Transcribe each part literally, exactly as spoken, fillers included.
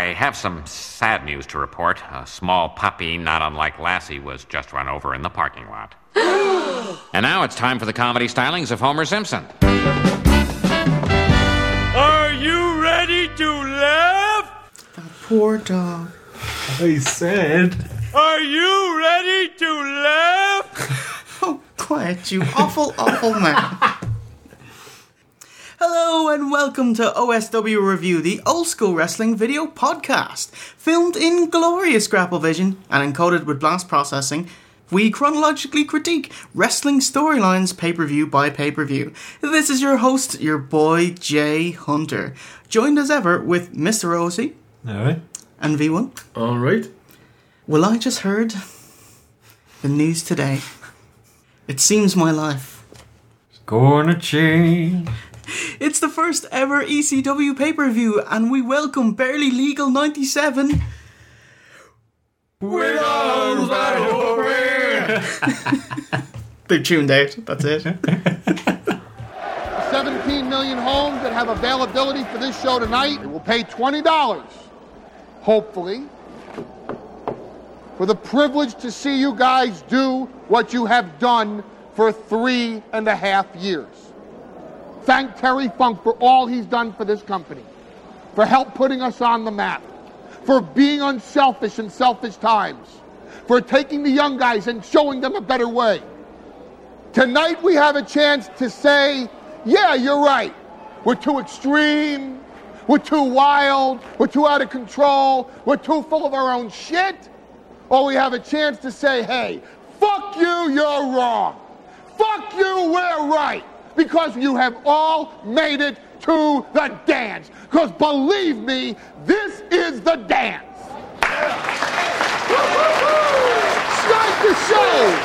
I have some sad news to report. A small puppy, not unlike Lassie, was just run over in the parking lot. And now it's time for the comedy stylings of Homer Simpson. Are you ready to laugh? That poor dog. I said... Are you ready to laugh? Oh, quiet, you awful, awful man. Hello and welcome to O S W Review, the old school wrestling video podcast. Filmed in glorious Grapple Vision and encoded with blast processing, we chronologically critique wrestling storylines pay-per-view by pay-per-view. This is your host, your boy Jay Hunter, joined as ever with Mister Rosie. Alright. And V one. Alright. Well, I just heard the news today. It seems my life It's gonna change. It's the first ever E C W pay-per-view, and we welcome Barely Legal ninety-seven. With arms wide open. They're tuned out, that's it. seventeen million homes that have availability for this show tonight. It will pay twenty dollars, hopefully, for the privilege to see you guys do what you have done for three and a half years. Thank Terry Funk for all he's done for this company, for help putting us on the map, for being unselfish in selfish times, for taking the young guys and showing them a better way. Tonight we have a chance to say, yeah, you're right. We're too extreme. We're too wild. We're too out of control. We're too full of our own shit. Or we have a chance to say, hey, fuck you, you're wrong. Fuck you, we're right. Because you have all made it to the dance. Because believe me, this is the dance. Start the show.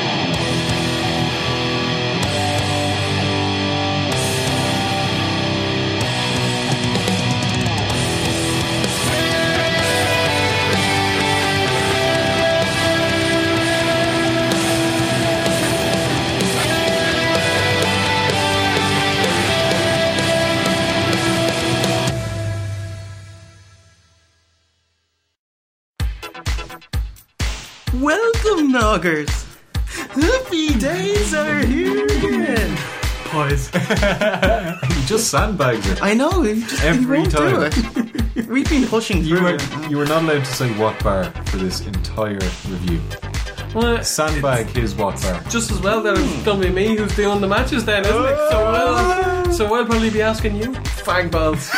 Welcome, Noggers. Happy days are here again. Pause. You just sandbagged it. I know, we just Every we won't time. do it. We've been pushing You through were, it. you were not allowed to say what bar for this entire review. Well, Sandbag his what bar. just as well that it's going to be me who's doing the matches then, isn't it? So well, so I'll probably be asking you, fag balls.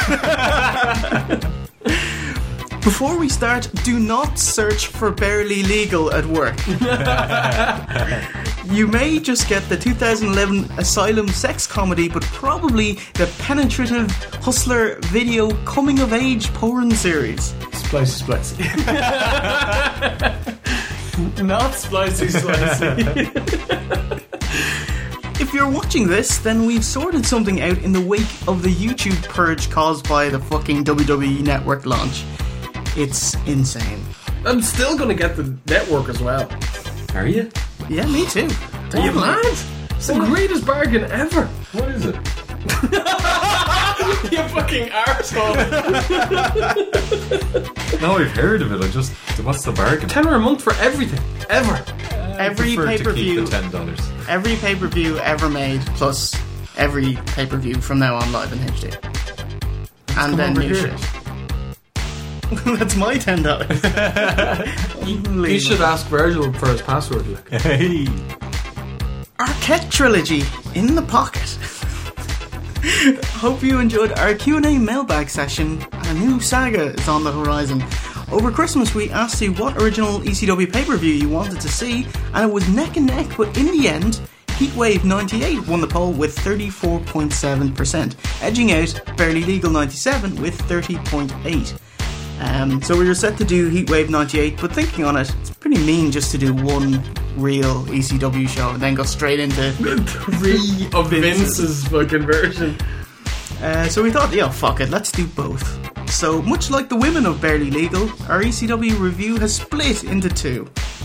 Before we start, do not search for Barely Legal at work. You may just get the two thousand eleven Asylum sex comedy, but probably the penetrative hustler video coming of age porn series. Splicey, splicey. Not splicey, splicey. If you're watching this, then we've sorted something out in the wake of the YouTube purge caused by the fucking W W E Network launch. It's insane. I'm still going to get the network as well. Are you? Yeah, me too. Are you mad? It's the greatest bargain ever. What is it? You fucking arsehole. No, I've heard of it. I just... What's the bargain? Tenner a month for everything. Ever. Every I prefer to pay-per-view, keep the ten dollars. every pay-per-view ever made, plus every pay-per-view from now on live in H D. And then over new here. shit. That's my ten dollars. You should ask Virgil for his password. Like. Hey! Arquette Trilogy in the pocket. Hope you enjoyed our Q and A mailbag session. A new saga is on the horizon. Over Christmas we asked you what original E C W pay-per-view you wanted to see, and it was neck and neck, but in the end Heatwave ninety-eight won the poll with thirty-four point seven percent, edging out Barely Legal ninety-seven with thirty point eight percent. Um, so we were set to do Heatwave ninety-eight, but thinking on it, it's pretty mean just to do one real E C W show and then go straight into Three of Vince's fucking version. Uh, so we thought, yeah, fuck it, let's do both. So, much like the women of Barely Legal, our E C W review has split into two.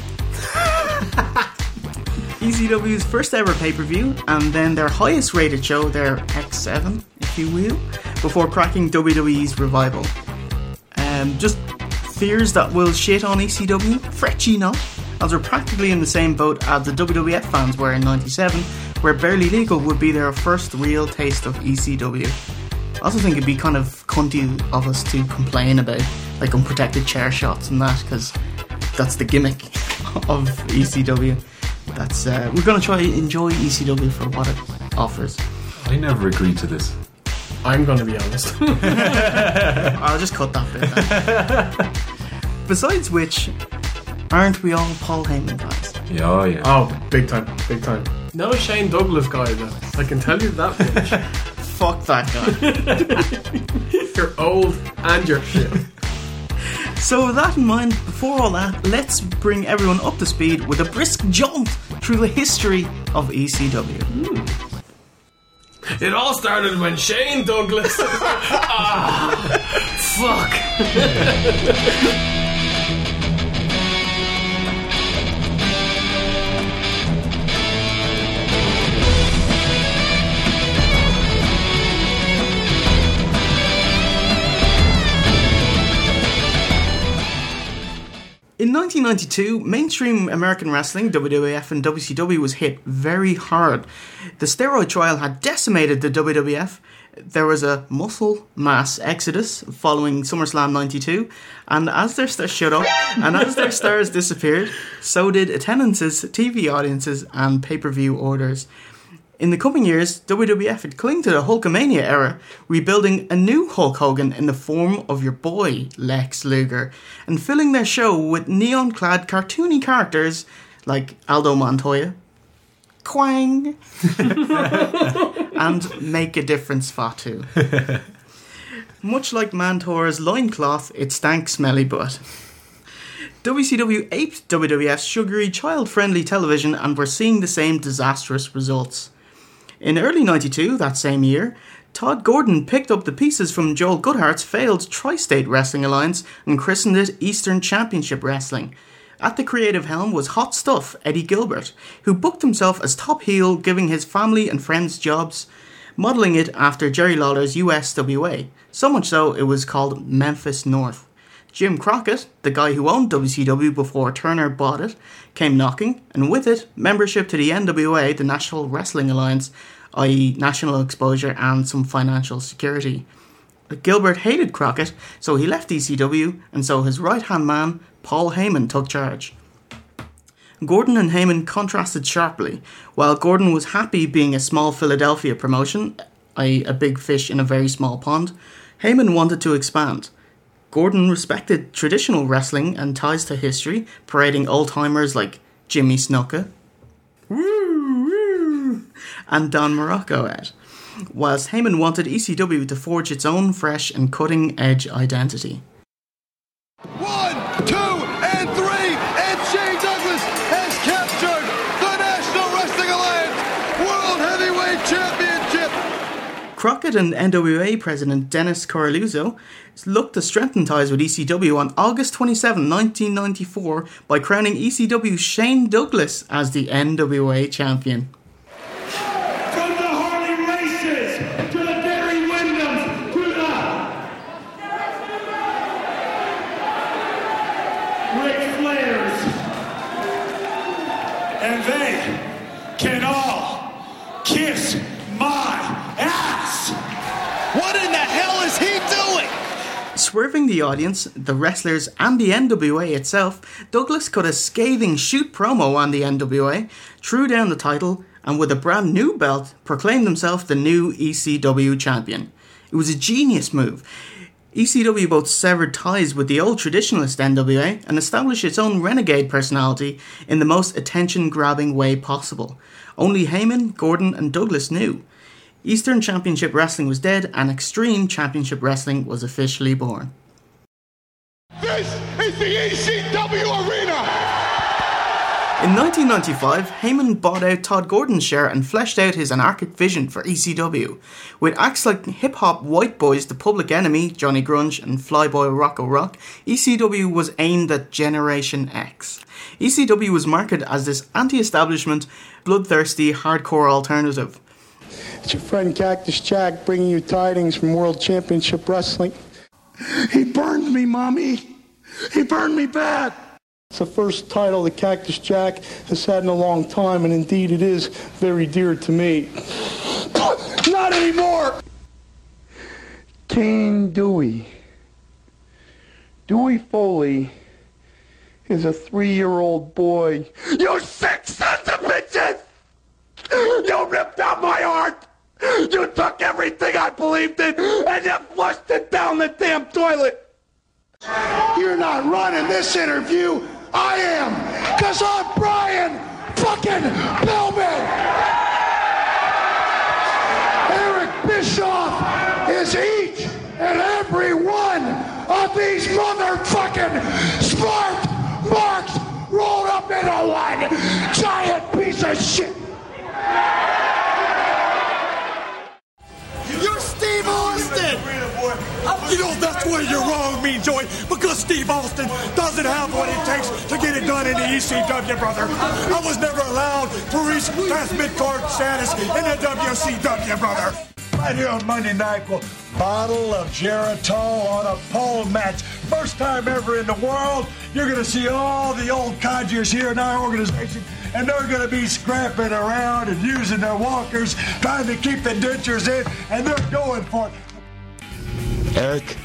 E C W's first ever pay-per-view, and then their highest rated show, their X seven, if you will, before cracking W W E's revival. Uh, Um, just fears that we'll shit on E C W? Fret ye not, as we're practically in the same boat as the W W F fans were in ninety-seven, where Barely Legal would be their first real taste of E C W. I also think it'd be kind of cunty of us to complain about like unprotected chair shots and that, because that's the gimmick of E C W. That's uh, we're going to try and enjoy E C W for what it offers. I never agreed to this. I'm going to be honest. I'll just cut that bit then. Besides which, aren't we all Paul Heyman guys? Yeah, oh, yeah. Oh, big time, big time. Not a Shane Douglas guy, though. I can tell you that much. Fuck that guy. You're old and you're shit. So with that in mind, before all that, let's bring everyone up to speed with a brisk jaunt through the history of E C W. Mm. It all started when Shane Douglas... ah, fuck. In nineteen ninety-two, mainstream American wrestling, W W F and W C W, was hit very hard. The steroid trial had decimated the W W F. There was a muscle mass exodus following SummerSlam ninety-two, and as their stars shut up, and as their stars disappeared, so did attendances, T V audiences, and pay-per-view orders. In the coming years, W W F would cling to the Hulkamania era, rebuilding a new Hulk Hogan in the form of your boy, Lex Luger, and filling their show with neon-clad cartoony characters like Aldo Montoya, Quang, and Make a Difference Fatu. Much like Mantor's loincloth, it stank smelly butt. W C W aped W W F's sugary, child-friendly television, and we're seeing the same disastrous results. In early ninety-two, that same year, Todd Gordon picked up the pieces from Joel Goodhart's failed Tri-State Wrestling Alliance and christened it Eastern Championship Wrestling. At the creative helm was hot stuff Eddie Gilbert, who booked himself as top heel, giving his family and friends jobs, modelling it after Jerry Lawler's U S W A, so much so it was called Memphis North. Jim Crockett, the guy who owned W C W before Turner bought it, came knocking, and with it, membership to the N W A, the National Wrestling Alliance, that is national exposure and some financial security. But Gilbert hated Crockett, so he left E C W, and so his right-hand man, Paul Heyman, took charge. Gordon and Heyman contrasted sharply. While Gordon was happy being a small Philadelphia promotion, that is a big fish in a very small pond, Heyman wanted to expand. Gordon respected traditional wrestling and ties to history, parading old-timers like Jimmy Snuka woo, woo, and Don Morocco out, whilst Heyman wanted E C W to forge its own fresh and cutting-edge identity. One, two, and three, and Shane Douglas has captured the National Wrestling Alliance World Heavyweight Championship! Crockett and N W A president Dennis Coralluzzo looked to strengthen ties with E C W on August twenty-seventh, nineteen ninety-four by crowning E C W's Shane Douglas as the N W A champion. From the Harley Races to the Barry Windhams to the Ric Flairs, and they can all kiss my ass. What in the hell is he doing? Swerving the audience, the wrestlers, and the N W A itself, Douglas cut a scathing shoot promo on the N W A, threw down the title, and with a brand new belt, proclaimed himself the new E C W champion. It was a genius move. E C W both severed ties with the old traditionalist N W A and established its own renegade personality in the most attention-grabbing way possible. Only Heyman, Gordon, and Douglas knew. Eastern Championship Wrestling was dead, and Extreme Championship Wrestling was officially born. This is the E C W Arena! In nineteen ninety-five, Heyman bought out Todd Gordon's share and fleshed out his anarchic vision for E C W. With acts like hip-hop white boys The Public Enemy, Johnny Grunge, and Flyboy Rocco Rock, E C W was aimed at Generation X. E C W was marketed as this anti-establishment, bloodthirsty, hardcore alternative. It's your friend Cactus Jack bringing you tidings from World Championship Wrestling. He burned me, Mommy. He burned me bad. It's the first title that Cactus Jack has had in a long time, and indeed it is very dear to me. Not anymore! King Dewey. Dewey Foley is a three-year-old boy. You sick sons of bitches! You ripped out my heart! You took everything I believed in and you flushed it down the damn toilet! You're not running this interview. I am, because I'm Brian fucking Pillman! Eric Bischoff is each and every one of these motherfucking smart marks rolled up into one giant piece of shit! You're Steve Austin! You know, that's where you're wrong, Mean Joey, because Steve Austin doesn't have what it takes to get it done in the E C W, brother. I was never allowed to reach past mid-card status in the W C W, brother. Right here on Monday Night, we'll bottle of Geritol on a pole match. First time ever in the world, you're going to see all the old codgers here in our organization, and they're going to be scrapping around and using their walkers, trying to keep the dentures in, and they're going for it. Eric,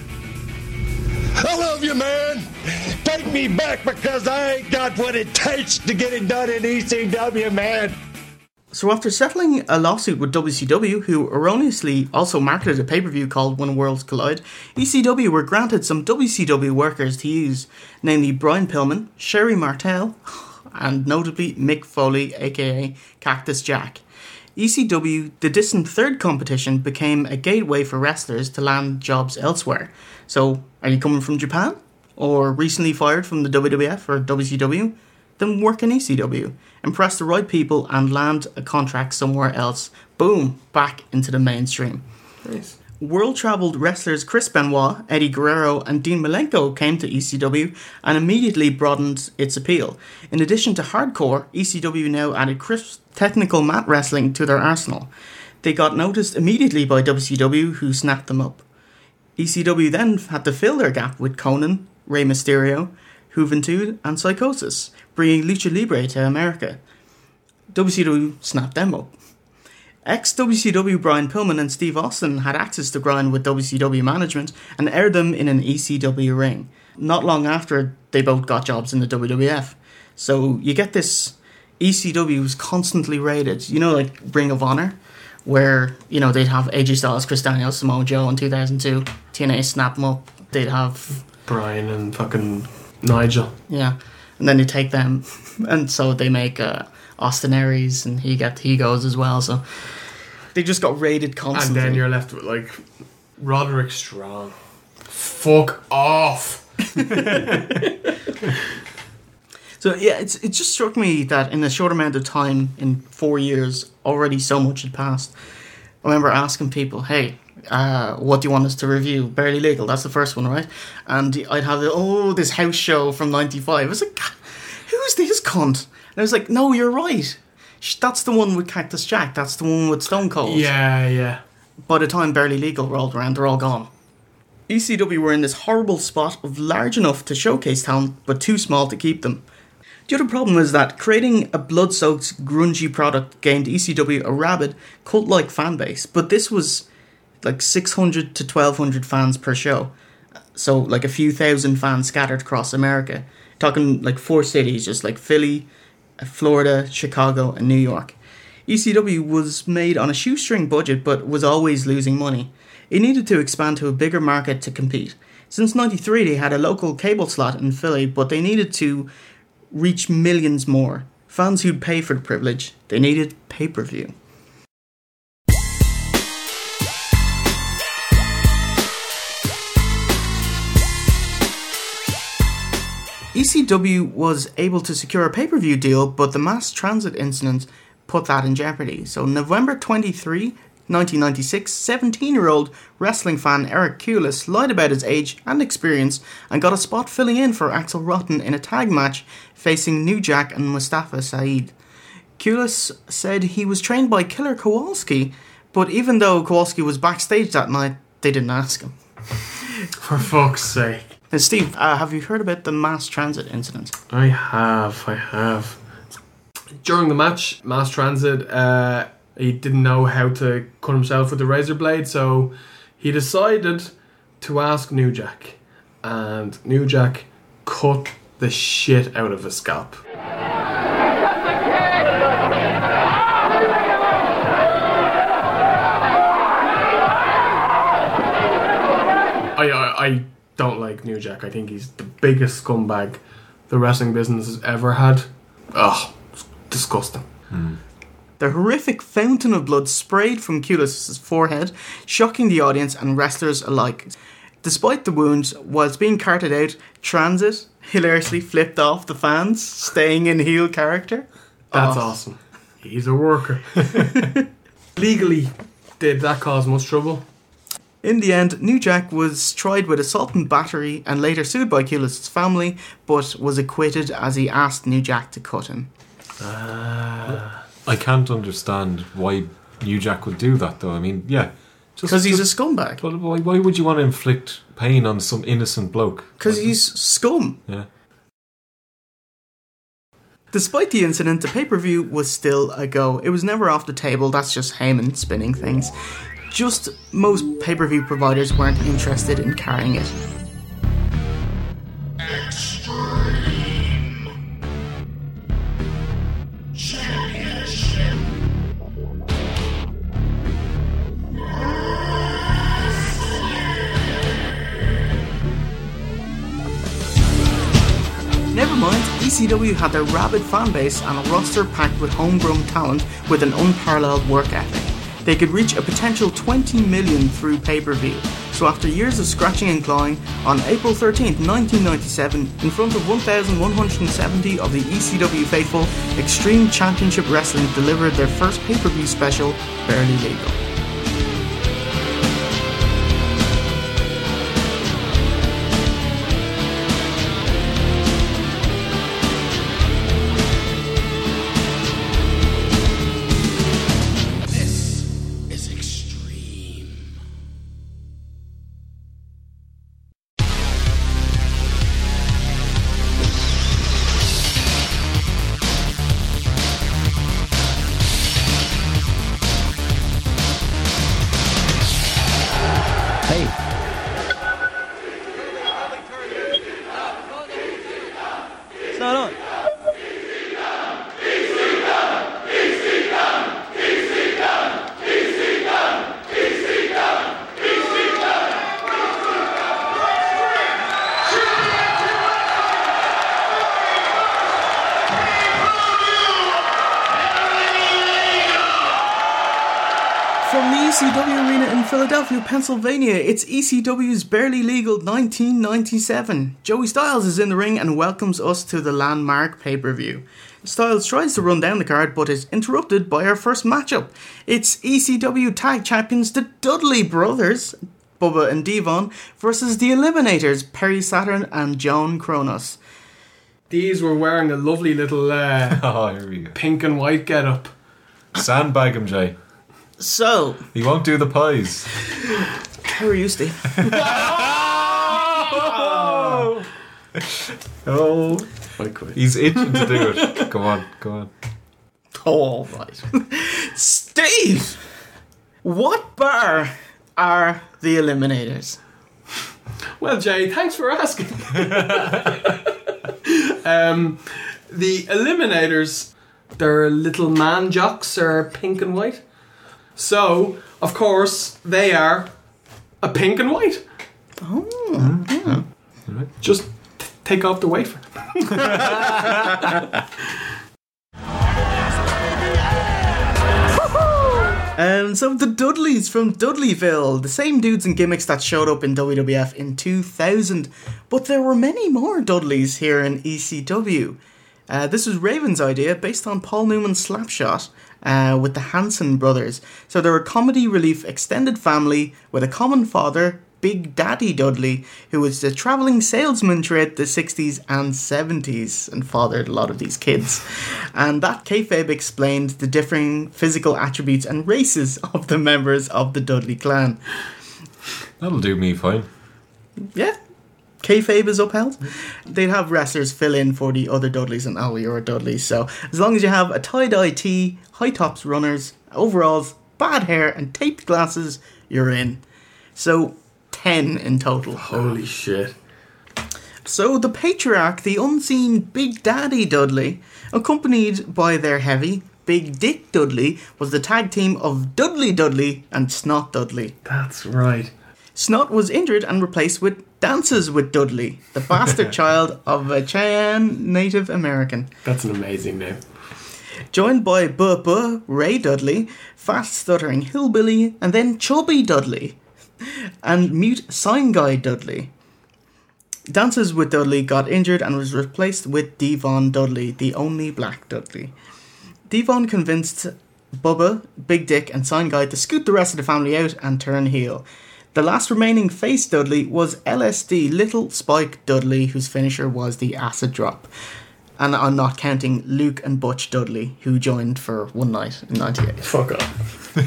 I love you, man. Take me back because I ain't got what it takes to get it done in E C W, man. So after settling a lawsuit with W C W, who erroneously also marketed a pay-per-view called When Worlds Collide, E C W were granted some W C W workers to use, namely Brian Pillman, Sherry Martel, and notably Mick Foley, aka Cactus Jack. E C W, the distant third competition, became a gateway for wrestlers to land jobs elsewhere. So, are you coming from Japan? Or recently fired from the W W F or W C W? Then work in E C W. Impress the right people and land a contract somewhere else. Boom, back into the mainstream. Nice. World-travelled wrestlers Chris Benoit, Eddie Guerrero and Dean Malenko came to E C W and immediately broadened its appeal. In addition to hardcore, E C W now added crisp technical mat wrestling to their arsenal. They got noticed immediately by W C W, who snapped them up. E C W then had to fill their gap with Conan, Rey Mysterio, Juventud and Psychosis, bringing Lucha Libre to America. W C W snapped them up. Ex-W C W Brian Pillman and Steve Austin had access to grind with W C W management and aired them in an E C W ring. Not long after, they both got jobs in the W W F. So you get this, E C W was constantly rated, you know, like Ring of Honor, where, you know, they'd have A J Styles, Chris Daniels, Samoa Joe in two thousand two, T N A snap them up, they'd have Brian and fucking Nigel. Yeah, and then they take them, and so they make uh, Austin Aries, and he get he goes as well. So they just got raided constantly. And then you're left with like Roderick Strong. Fuck off. So yeah, it's it just struck me that in a short amount of time, in four years, already so much had passed. I remember asking people, "Hey, uh, what do you want us to review? Barely Legal, that's the first one, right?" And I'd have the, oh, this house show from ninety-five. I was like, who's this cunt? And I was like, no, you're right. That's the one with Cactus Jack. That's the one with Stone Cold. Yeah, yeah. By the time Barely Legal rolled around, they're all gone. E C W were in this horrible spot of large enough to showcase talent, but too small to keep them. The other problem is that creating a blood-soaked, grungy product gained E C W a rabid, cult-like fan base, but this was like six hundred to twelve hundred fans per show. So like a few thousand fans scattered across America. Talking like four cities, just like Philly, Florida, Chicago and New York. E C W was made on a shoestring budget but was always losing money. It needed to expand to a bigger market to compete. Since ninety-three they had a local cable slot in Philly, but they needed to reach millions more. Fans who'd pay for the privilege. They needed pay-per-view. E C W was able to secure a pay-per-view deal, but the mass transit incident put that in jeopardy. So November twenty-third, nineteen ninety-six, seventeen-year-old wrestling fan Eric Kulis lied about his age and experience and got a spot filling in for Axel Rotten in a tag match facing New Jack and Mustafa Saeed. Kulis said he was trained by Killer Kowalski, but even though Kowalski was backstage that night, they didn't ask him. For fuck's sake. Now, Steve, uh, have you heard about the mass transit incident? I have, I have. During the match, Mass Transit, uh, he didn't know how to cut himself with the razor blade, so he decided to ask New Jack. And New Jack cut the shit out of his scalp. I, I, I don't like New Jack. I think he's the biggest scumbag the wrestling business has ever had. Ugh, it's disgusting. Mm. The horrific fountain of blood sprayed from Kulis' forehead, shocking the audience and wrestlers alike. Despite the wounds, whilst being carted out, Transit hilariously flipped off the fans, staying in heel character. That's oh. awesome. He's a worker. Legally, did that cause much trouble? In the end, New Jack was tried with assault and battery and later sued by Kulis' family, but was acquitted as he asked New Jack to cut him. Uh, I can't understand why New Jack would do that, though. I mean, yeah. Because he's a scumbag. But why, why would you want to inflict pain on some innocent bloke? Because he's scum. Yeah. Despite the incident, the pay-per-view was still a go. It was never off the table, that's just Heyman spinning things. Just most pay-per-view providers weren't interested in carrying it. Extreme Championship. Never mind, E C W had their rabid fan base and a roster packed with homegrown talent with an unparalleled work ethic. They could reach a potential twenty million through pay-per-view. So after years of scratching and clawing, on April thirteenth, nineteen ninety-seven, in front of one thousand one hundred seventy of the E C W faithful, Extreme Championship Wrestling delivered their first pay-per-view special, Barely Legal. From the E C W Arena in Philadelphia, Pennsylvania, it's E C W's Barely Legal nineteen ninety-seven. Joey Styles is in the ring and welcomes us to the landmark pay-per-view. Styles tries to run down the card but is interrupted by our first matchup. It's E C W Tag Champions, the Dudley Brothers, Bubba and Devon, versus the Eliminators, Perry Saturn and John Kronos. These were wearing a lovely little uh, oh, here we go. pink and white get-up. Sandbag him, Jay. So... He won't do the pies. How are you, Steve? oh! oh. I quit. He's itching to do it. Go on, go on. Oh, all right. Steve! What bar are the Eliminators? Well, Jay, thanks for asking. um, the Eliminators, their little man jocks are pink and white. So, of course, they are a pink and white. Oh, yeah. Right. Just t- take off the wafer. And so the Dudleys from Dudleyville, the same dudes and gimmicks that showed up in W W F in two thousand. But there were many more Dudleys here in E C W. Uh, this was Raven's idea, based on Paul Newman's Slapshot uh, with the Hanson brothers. So they're a comedy relief extended family with a common father, Big Daddy Dudley, who was a travelling salesman throughout the sixties and seventies and fathered a lot of these kids. And that kayfabe explained the differing physical attributes and races of the members of the Dudley clan. That'll do me fine. yeah, kayfabe is upheld. They'd have wrestlers fill in for the other Dudleys and all your Dudleys. So as long as you have a tie-dye tee, high tops runners, overalls, bad hair, and taped glasses, you're in. So ten in total. Holy shit. So the patriarch, the unseen Big Daddy Dudley, accompanied by their heavy Big Dick Dudley, was the tag team of Dudley Dudley and Snot Dudley. That's right. Snot was injured and replaced with Dances with Dudley, the bastard child of a Cheyenne Native American. That's an amazing name. Joined by Buh Buh, Ray Dudley, fast stuttering Hillbilly, and then Chubby Dudley, and mute Sign Guy Dudley. Dances with Dudley got injured and was replaced with Devon Dudley, the only black Dudley. Devon convinced Bubba, Big Dick, and Sign Guy to scoot the rest of the family out and turn heel. The last remaining face Dudley was L S D Little Spike Dudley, whose finisher was the acid drop. And I'm not counting Luke and Butch Dudley, who joined for one night in ninety-eight. Fuck off.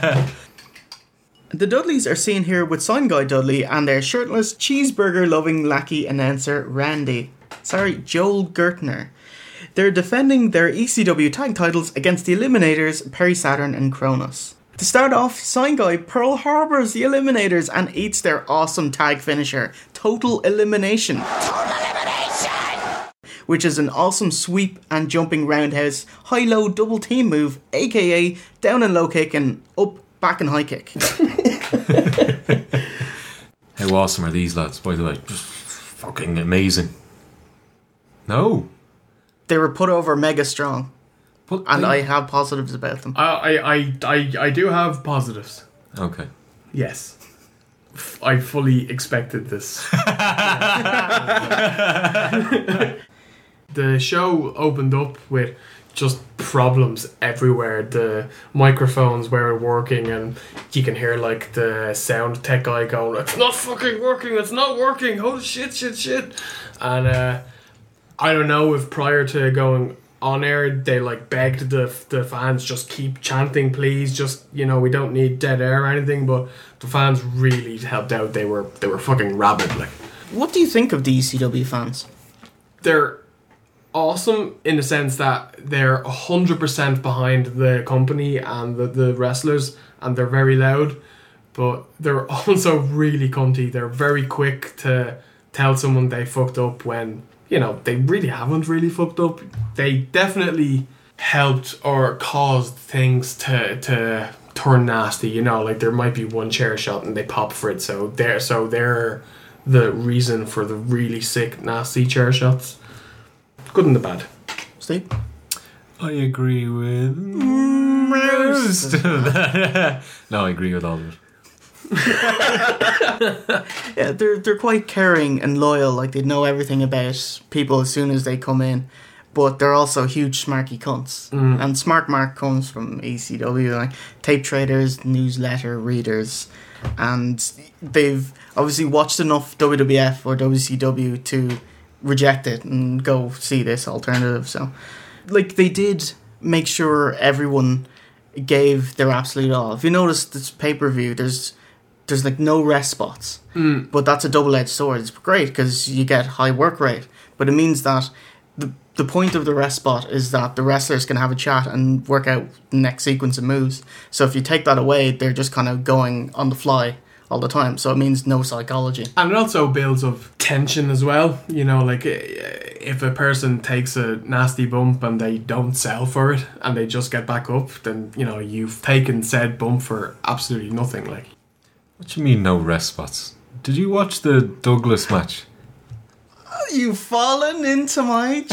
The Dudleys are seen here with Sign Guy Dudley and their shirtless, cheeseburger-loving lackey announcer Randy. Sorry, Joel Gertner. They're defending their E C W tag titles against the Eliminators, Perry Saturn and Kronos. To start off, Sign Guy Pearl Harbors the Eliminators and eats their awesome tag finisher, Total Elimination. Total Elimination! Which is an awesome sweep and jumping roundhouse, high-low double team move, aka down and low kick and up, back and high kick. How awesome are these lads, by the way? Just fucking amazing. No. They were put over mega strong. But and they... I have positives about them. I, I, I, I do have positives. Okay. Yes. I fully expected this. The show opened up with just problems everywhere. The microphones weren't working, and you can hear like the sound tech guy going, "It's not fucking working, it's not working, holy shit, shit, shit." And uh, I don't know if prior to going on air they like begged the the fans, just keep chanting please, just, you know, we don't need dead air or anything, but the fans really helped out. They were they were fucking rabid. Like, what do you think of the E C W fans? They're awesome in the sense that they're one hundred percent behind the company and the, the wrestlers, and they're very loud, but they're also really cunty. They're very quick to tell someone they fucked up when, you know, they really haven't really fucked up. They definitely helped or caused things to to turn nasty, you know, like there might be one chair shot and they pop for it, so they're so they're the reason for the really sick, nasty chair shots. Good and the bad. Steve? I agree with most of that. No, I agree with all of it. Yeah, they're they're quite caring and loyal. Like, they know everything about people as soon as they come in, but they're also huge smarky cunts. Mm. And Smart Mark comes from E C W, like tape traders, newsletter readers, and they've obviously watched enough W W F or W C W to reject it and go see this alternative. So, like, they did make sure everyone gave their absolute all. If you notice this pay-per-view, there's there's like no rest spots, mm. but that's a double-edged sword. It's great because you get high work rate, but it means that the the point of the rest spot is that the wrestlers can have a chat and work out the next sequence of moves. So if you take that away, they're just kind of going on the fly all the time, so it means no psychology. And it also builds up tension as well, you know, like if a person takes a nasty bump and they don't sell for it and they just get back up, then, you know, you've taken said bump for absolutely nothing. Like, what do you mean no rest spots? Did you watch the Douglas match? Oh, you've fallen into my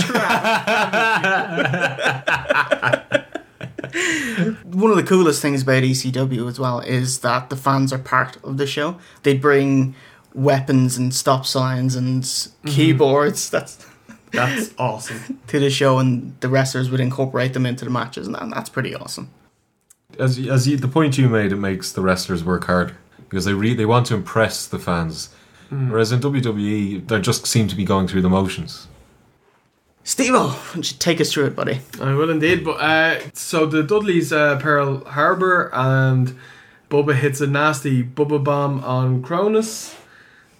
trap. One of the coolest things about E C W as well is that the fans are part of the show. They bring weapons and stop signs and mm-hmm. keyboards. That's that's awesome to the show, and the wrestlers would incorporate them into the matches, and that's pretty awesome. As as you, the point you made, it makes the wrestlers work hard because they re- they want to impress the fans, mm. whereas in W W E they just seem to be going through the motions. Steve-O, why don't you take us through it, buddy? I will indeed. But uh, so the Dudleys, uh, Pearl Harbor, and Bubba hits a nasty Bubba bomb on Cronus.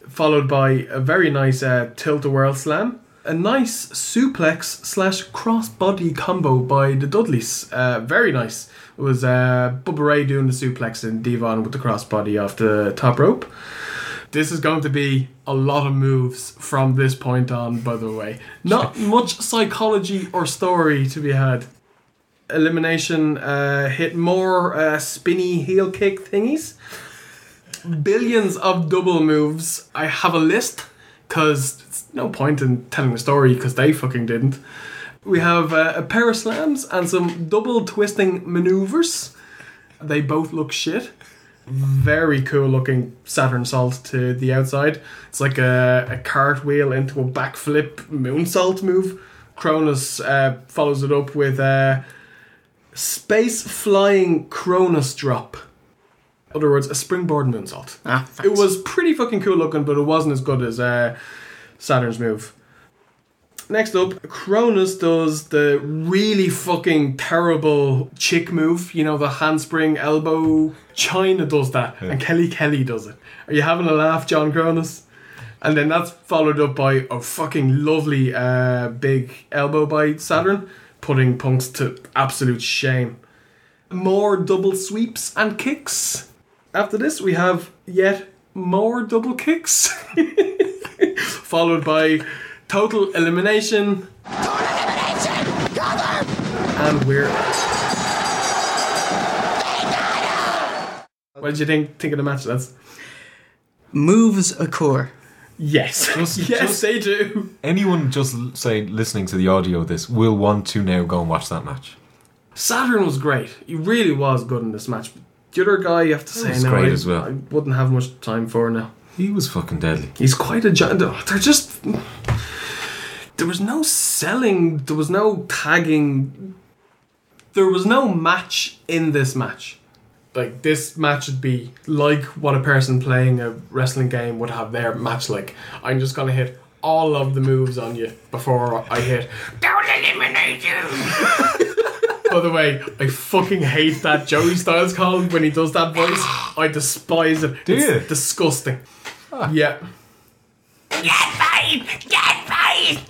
followed by a very nice uh, tilt-a-whirl slam. A nice suplex slash cross-body combo by the Dudleys. Uh, very nice. It was uh, Bubba Ray doing the suplex and Devon with the cross-body off the top rope. This is going to be a lot of moves from this point on, by the way. Not much psychology or story to be had. Elimination uh, hit more uh, spinny heel kick thingies. Billions of double moves. I have a list because it's no point in telling the story because they fucking didn't. We have uh, a pair of slams and some double twisting maneuvers. They both look shit. Very cool looking Saturn Salt to the outside. It's like a, a cartwheel into a backflip moonsault move. Cronus uh, follows it up with a space flying Cronus drop. In other words, a springboard moonsault. Ah, it was pretty fucking cool looking, but it wasn't as good as uh, Saturn's move. Next up, Cronus does the really fucking terrible chick move. You know, the handspring elbow. China does that, yeah. And Kelly Kelly does it. Are you having a laugh, John Cronus? And then that's followed up by a fucking lovely uh, big elbow by Saturn, putting Punks to absolute shame. More double sweeps and kicks. After this, we have yet more double kicks. Followed by total elimination. Total elimination! Cover! And we're... What did you think, think of the match, lads? Moves occur. Yes. Just, yes, just they do. Anyone just, say, listening to the audio of this will want to now go and watch that match. Saturn was great. He really was good in this match. The other guy, you have to say, was no, great I, as well. I wouldn't have much time for now. He was fucking deadly. He's quite a giant. They're just... There was no selling. There was no tagging. There was no match in this match. Like, this match would be like what a person playing a wrestling game would have their match like. I'm just going to hit all of the moves on you before I hit. Don't eliminate you! By the way, I fucking hate that Joey Styles call when he does that voice. I despise it. Do it's you? Disgusting. Ah. Yeah. Get fight! Get fight!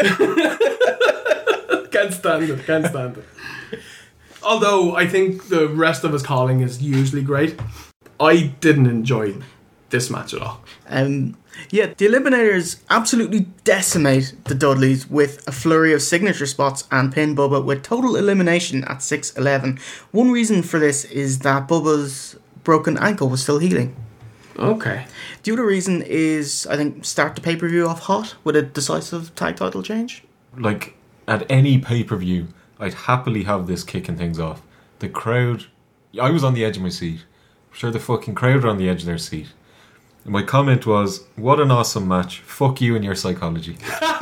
Can't stand it. Can't stand it. Although I think the rest of his calling is usually great, I didn't enjoy this match at all. Um, yeah, the Eliminators absolutely decimate the Dudleys with a flurry of signature spots and pin Bubba with total elimination at six eleven. One reason for this is that Bubba's broken ankle was still healing. Okay. The other reason is, I think, start the pay-per-view off hot with a decisive tag title change. Like, at any pay-per-view, I'd happily have this kicking things off. The crowd... I was on the edge of my seat. I'm sure the fucking crowd were on the edge of their seat. And my comment was, what an awesome match. Fuck you and your psychology.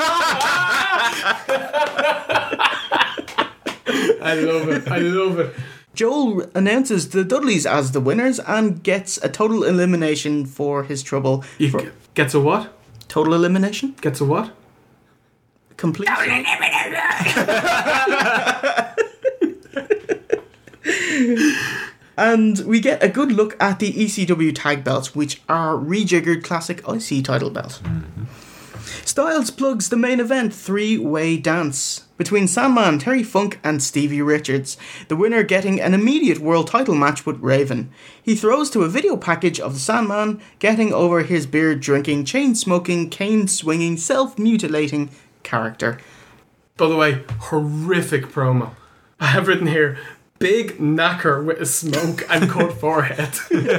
I love it. I love it. Joel announces the Dudleys as the winners and gets a total elimination for his trouble. He for g- gets a what? Total elimination? Gets a what? Complete. And we get a good look at the E C W tag belts, which are rejiggered classic I C title belt. Mm-hmm. Styles plugs the main event three-way dance between Sandman, Terry Funk and Stevie Richards, the winner getting an immediate world title match with Raven. He throws to a video package of the Sandman getting over his beer-drinking, chain-smoking, cane-swinging, self-mutilating character. By the way, horrific promo. I have written here, big knacker with a smoke and cut forehead.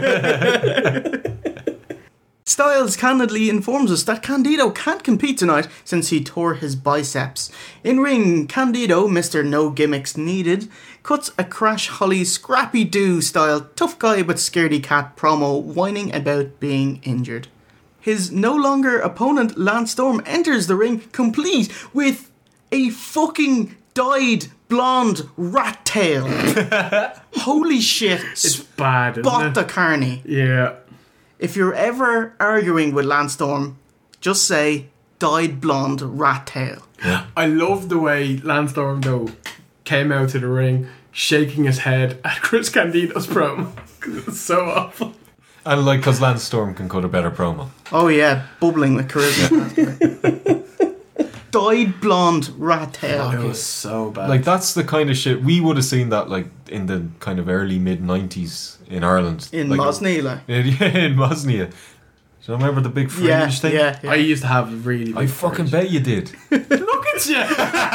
Styles candidly informs us that Candido can't compete tonight since he tore his biceps. In ring, Candido, Mister No Gimmicks Needed, cuts a Crash Holly Scrappy-Doo style tough guy but scaredy cat promo whining about being injured. His no longer opponent Lance Storm enters the ring complete with a fucking dyed blonde rat tail. Holy shit. It's bad, isn't Spot it? the carny. Yeah. If you're ever arguing with Lance Storm, just say dyed blonde rat tail. Yeah. I love the way Lance Storm, though, came out to the ring shaking his head at Chris Candido's promo. It's so awful. And like, because Lance Storm can cut a better promo. Oh yeah, bubbling with charisma. Dyed blonde rat tail. Oh, it was so bad. Like, that's the kind of shit we would have seen that like in the kind of early mid nineties in Ireland. In like, Mosney, like. Yeah, in Bosnia. Do you remember the big fringe Yeah, thing? yeah, yeah. I used to have a really big I fucking fridge. bet you did. Look at you!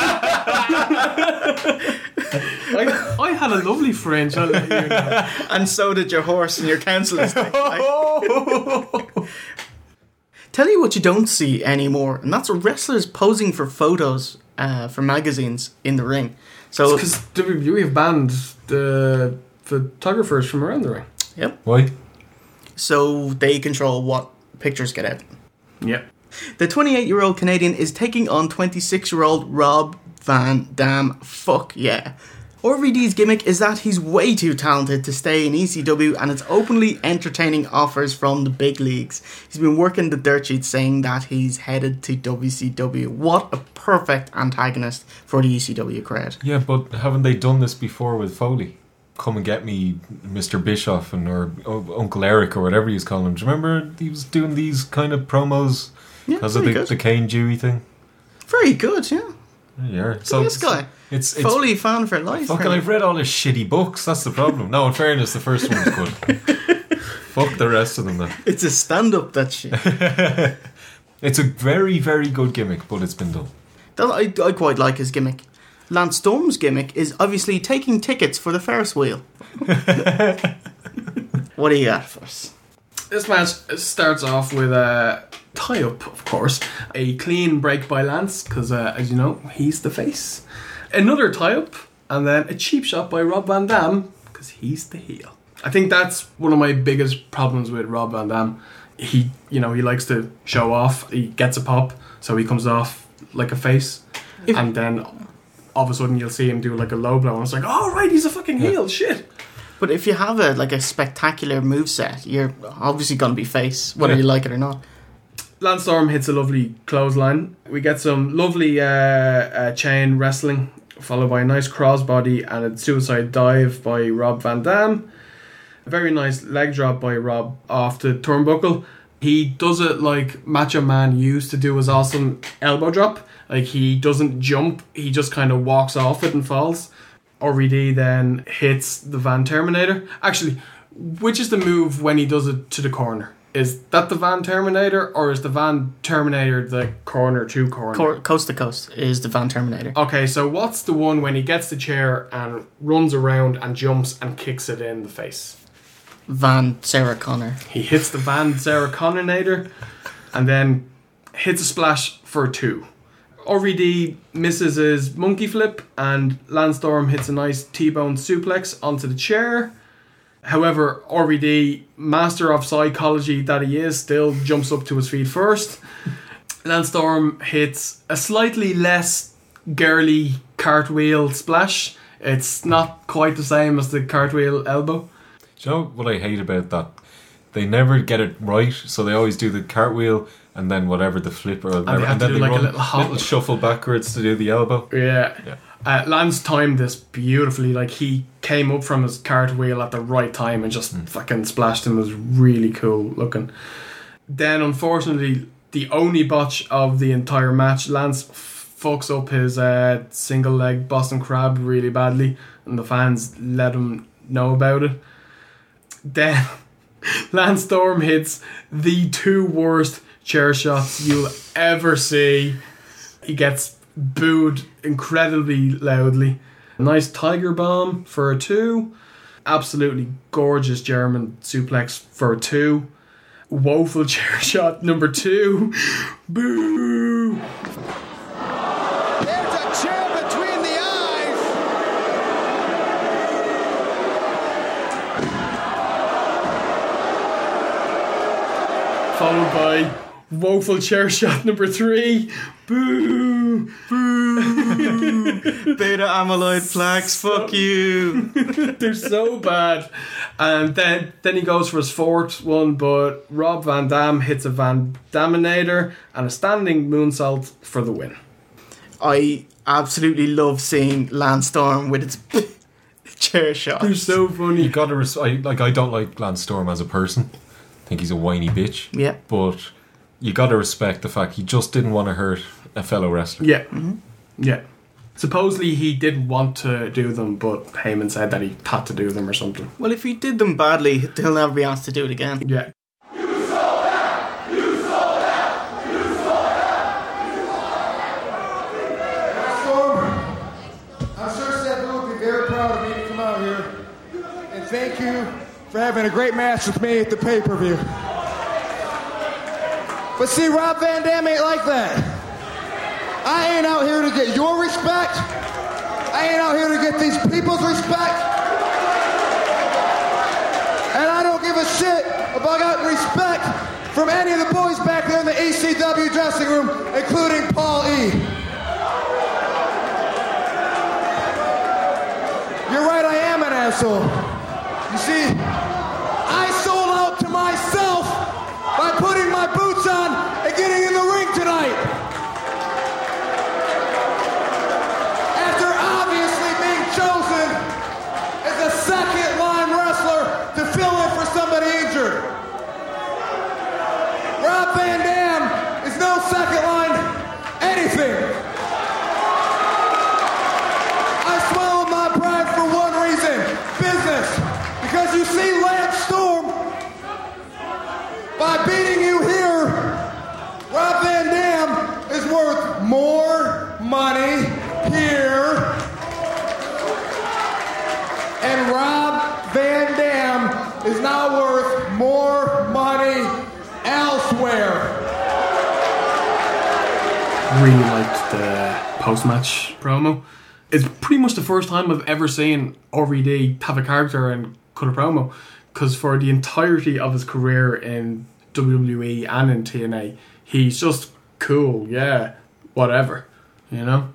I, I had a lovely fringe. I'll let you know. And so did your horse and your council estate. Like. Tell you what you don't see anymore, and that's wrestlers posing for photos uh, for magazines in the ring. So, Because W W E have banned the photographers from around the ring. Yep. Why? So they control what pictures get out. Yep. The twenty-eight-year-old Canadian is taking on twenty-six-year-old Rob Van Dam. Fuck yeah. R V D's gimmick is that he's way too talented to stay in E C W, and it's openly entertaining offers from the big leagues. He's been working the dirt sheet saying that he's headed to W C W. What a perfect antagonist for the E C W crowd. Yeah, but haven't they done this before with Foley? Come and get me, Mister Bischoff, and or oh, Uncle Eric, or whatever he's calling him. Do you remember he was doing these kind of promos Yeah, because of the, pretty the good. Kane Dewey thing? Very good, yeah. Yeah. So this guy, it's, it's Foley fan for life. fucking. really. I've read all his shitty books. That's the problem. No, in fairness, the first one was good. Fuck the rest of them, though. It's a stand-up, that shit. It's a very, very good gimmick, but it's been done. That, I, I quite like his gimmick. Lance Storm's gimmick is obviously taking tickets for the Ferris wheel. What do you got for us? This match starts off with a tie-up, of course. A clean break by Lance, because, uh, as you know, he's the face. Another tie-up, and then a cheap shot by Rob Van Dam, because he's the heel. I think that's one of my biggest problems with Rob Van Dam. He, you know, he likes to show off. He gets a pop, so he comes off like a face. If- and then all of a sudden you'll see him do like a low blow, and it's like, oh, right, he's a fucking heel, shit. But if you have a like a spectacular moveset, you're obviously going to be face, whether Yeah. you like it or not. Lance Storm hits a lovely clothesline. We get some lovely uh, uh, chain wrestling, followed by a nice crossbody and a suicide dive by Rob Van Dam. A very nice leg drop by Rob off the turnbuckle. He does it like Macho Man used to do his awesome elbow drop. Like, he doesn't jump, he just kind of walks off it and falls. R V D then hits the Van Terminator. Actually, which is the move when he does it to the corner? Is that the Van Terminator, or is the Van Terminator the corner to corner? Cor- coast to coast is the Van Terminator. Okay, so what's the one when he gets the chair and runs around and jumps and kicks it in the face? Van Sarah Connor. He hits the Van Sarah Connonator and then hits a splash for a two. R V D misses his monkey flip and Lance Storm hits a nice T-bone suplex onto the chair. However, R V D, master of psychology that he is, still jumps up to his feet first. Lance Storm hits a slightly less girly cartwheel splash. It's not quite the same as the cartwheel elbow. Do you know what I hate about that? They never get it right, so they always do the cartwheel and then whatever the flip or whatever, they have and to then do they like a run little hop. little shuffle backwards to do the elbow. Yeah. Yeah. Uh, Lance timed this beautifully. Like, he came up from his cartwheel at the right time and just fucking splashed him. It was really cool looking. Then, unfortunately, the only botch of the entire match, Lance f- fucks up his uh, single leg Boston Crab really badly, and the fans let him know about it. Then Lance Storm hits the two worst chair shots you'll ever see. He gets booed incredibly loudly. Nice tiger bomb for a two. Absolutely gorgeous German suplex for a two. Woeful chair shot number two. Boo! There's a chair between the eyes. Followed by woeful chair shot number three. Boo! Boo! Beta amyloid plaques, fuck you. They're so bad. And then then he goes for his fourth one, but Rob Van Dam hits a Van Daminator and a standing moonsault for the win. I absolutely love seeing Lance Storm with its chair shot. They're so funny. You gotta res- I, like I don't like Lance Storm as a person, think he's a whiny bitch. Yeah. But you got to respect the fact he just didn't want to hurt a fellow wrestler. Yeah. Mm-hmm. Yeah. Supposedly he didn't want to do them, but Heyman said that he had to do them or something. Well, if he did them badly, he'll never be asked to do it again. Yeah. Thank you for having a great match with me at the pay-per-view. But see, Rob Van Dam ain't like that. I ain't out here to get your respect. I ain't out here to get these people's respect. And I don't give a shit about getting respect from any of the boys back there in the E C W dressing room, including Paul E. You're right, I am an asshole. You see, I sold out to myself by putting my boots on and getting in the ring tonight. After obviously being chosen as a second-line wrestler to fill in for somebody injured. Rob Van Dam is no second-line anything. I swallowed my pride for one reason, business. Because you see, Lance Storm, by beating you here, Rob Van Dam is worth more money here. And Rob Van Dam is now worth more money elsewhere. Really liked the post-match promo. It's pretty much the first time I've ever seen R V D have a character and cut a promo, because for the entirety of his career in W W E and in T N A, he's just cool, yeah, whatever, you know?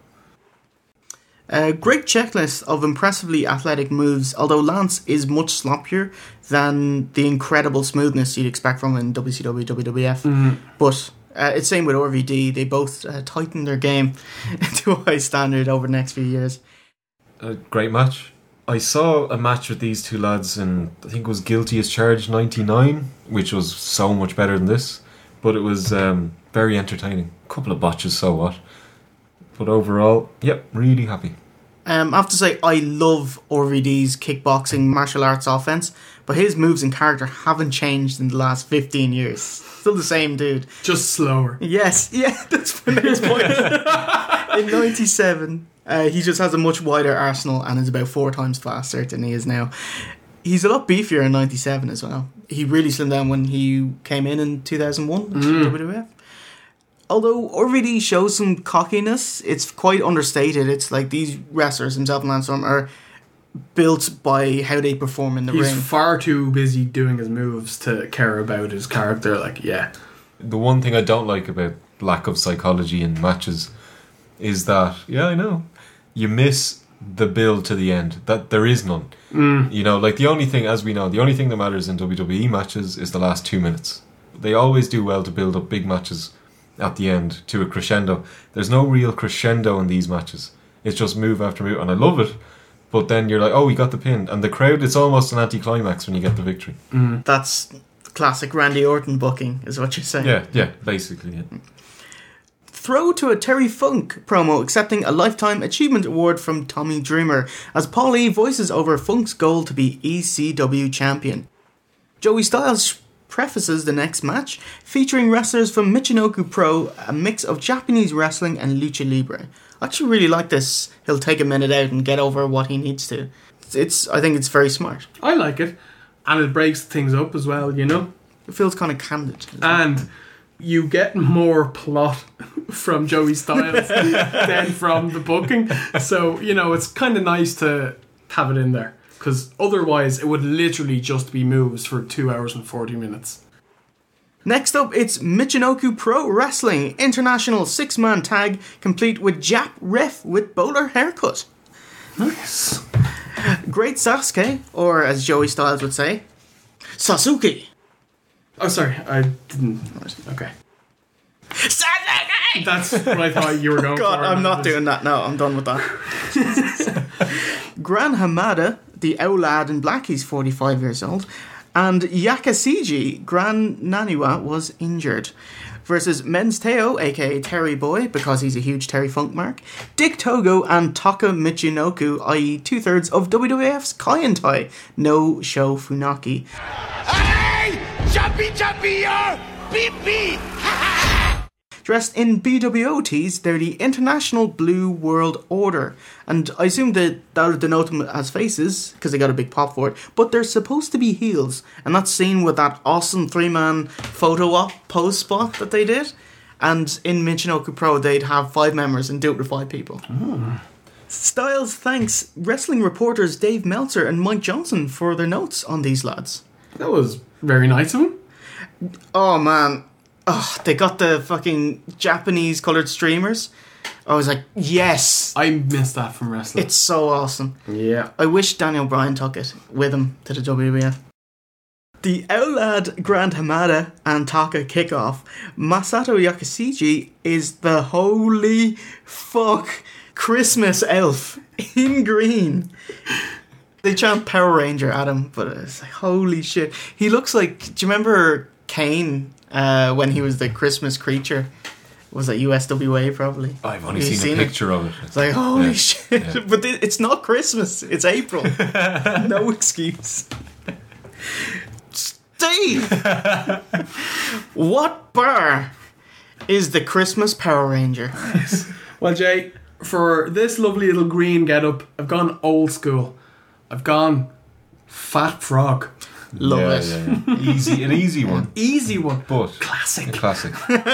A great checklist of impressively athletic moves, although Lance is much sloppier than the incredible smoothness you'd expect from him in W C W, W W F. Mm-hmm. But uh, it's same with R V D. They both uh, tightened their game to a high standard over the next few years. A great match. I saw a match with these two lads in, I think it was Guilty as Charged ninety-nine, which was so much better than this. But it was um, very entertaining. A couple of botches, so what. But overall, yep, really happy. Um, I have to say, I love R V D's kickboxing martial arts offense, but his moves and character haven't changed in the last fifteen years. Still the same dude. Just slower. Yes, yeah, that's my next point. In ninety-seven, uh, he just has a much wider arsenal and is about four times faster than he is now. He's a lot beefier in ninety-seven as well. He really slimmed down when he came in in two thousand one mm. to W W F. Although R V D shows some cockiness, it's quite understated. It's like these wrestlers, himself and Lance Storm, are built by how they perform in the He's ring. He's far too busy doing his moves to care about his character. Like, yeah. The one thing I don't like about lack of psychology in matches is that, yeah, I know, you miss the build to the end. That there is none. Mm. You know, like the only thing, as we know, the only thing that matters in W W E matches is the last two minutes. They always do well to build up big matches at the end to a crescendo. There's no real crescendo in these matches. It's just move after move, and I love it. But then you're like, oh, we got the pin, and the crowd, it's almost an anticlimax when you get the victory. Mm. That's classic Randy Orton booking, is what you're saying. Yeah, yeah, basically. Yeah. Throw to a Terry Funk promo accepting a Lifetime Achievement Award from Tommy Dreamer as Paul E voices over Funk's goal to be E C W champion. Joey Styles prefaces the next match, featuring wrestlers from Michinoku Pro, a mix of Japanese wrestling and lucha libre. I actually really like this. He'll take a minute out and get over what he needs to. It's, it's I think it's very smart. I like it. And it breaks things up as well, you know? It feels kind of candid. And you get more plot from Joey Styles than from the booking. So, you know, it's kind of nice to have it in there. Because otherwise, it would literally just be moves for two hours and forty minutes. Next up, it's Michinoku Pro Wrestling International six-man tag, complete with Jap Ref with bowler haircut. Nice. Great Sasuke, or as Joey Styles would say, Sasuke. Oh, sorry, I didn't. Okay. Sasuke! That's what I thought you were going God, for. I'm not doing that. No, I'm done with that. Gran Hamada, the old lad in black, he's forty-five years old, And Yakasiji Gran Naniwa was injured. Versus Men's Teo, aka Terry Boy, because he's a huge Terry Funk mark, Dick Togo, and Taka Michinoku, that is two-thirds of W W F's Kaientai, no Sho Funaki. Hey! Jumpy, jumpy, yo! Beep, beep! Dressed in B W O tees, they're the International Blue World Order. And I assume that that would denote them as faces, because they got a big pop for it, but they're supposed to be heels. And that's seen with that awesome three-man photo op pose spot that they did. And in Michinoku Pro, they'd have five members and do it with five people. Oh. Styles thanks wrestling reporters Dave Meltzer and Mike Johnson for their notes on these lads. That was very nice of him. Oh, man. Oh, they got the fucking Japanese coloured streamers. I was like, yes. I missed that from wrestling. It's so awesome. Yeah. I wish Daniel Bryan took it with him to the W W F. The Outlaid Grand Hamada and Taka kickoff. Masato Yakasiji is the holy fuck Christmas elf in green. They chant Power Ranger at him, but it's like, holy shit. He looks like, do you remember Kane uh, when he was the Christmas creature? Was that U S W A probably? I've only Have you seen, seen a it? picture of it. It's like, holy Yeah. shit. Yeah. But th- it's not Christmas, it's April. No excuse. Steve! What bar is the Christmas Power Ranger? Well, Jay, for this lovely little green getup, I've gone old school. I've gone Fat Frog. Love yeah, it. yeah, yeah. Easy, an easy one, Easy one. but Classic. a classic.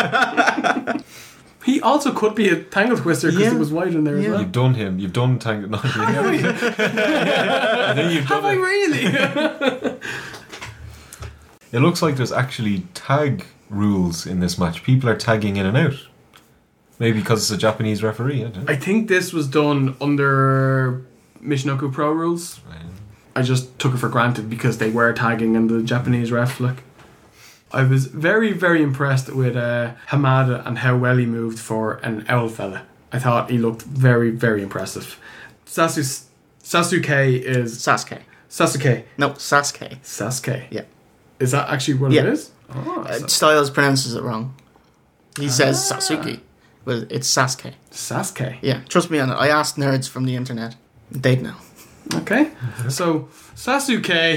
He also could be a Tangle Twister because Yeah. it was white in there as Yeah. well. You've done him. You've done Tango. No, you and then you've Have done I it. really? It looks like there's actually tag rules in this match. People are tagging in and out. Maybe because it's a Japanese referee. I don't know. I think this was done under Michinoku Pro rules. I just took it for granted because they were tagging and the Japanese ref, like. I was very, very impressed with uh, Hamada and how well he moved for an owl fella. I thought he looked very, very impressive. Sasu- Sasuke is... Sasuke. Sasuke. No, Sasuke. Sasuke. Yeah. Is that actually what Yeah. it is? Oh, Uh, Sa- Styles pronounces it wrong. He says Ah. Sasuke, but it's Sasuke. Sasuke. Yeah, trust me on it. I asked nerds from the internet. They'd know. Okay. So, Sasuke...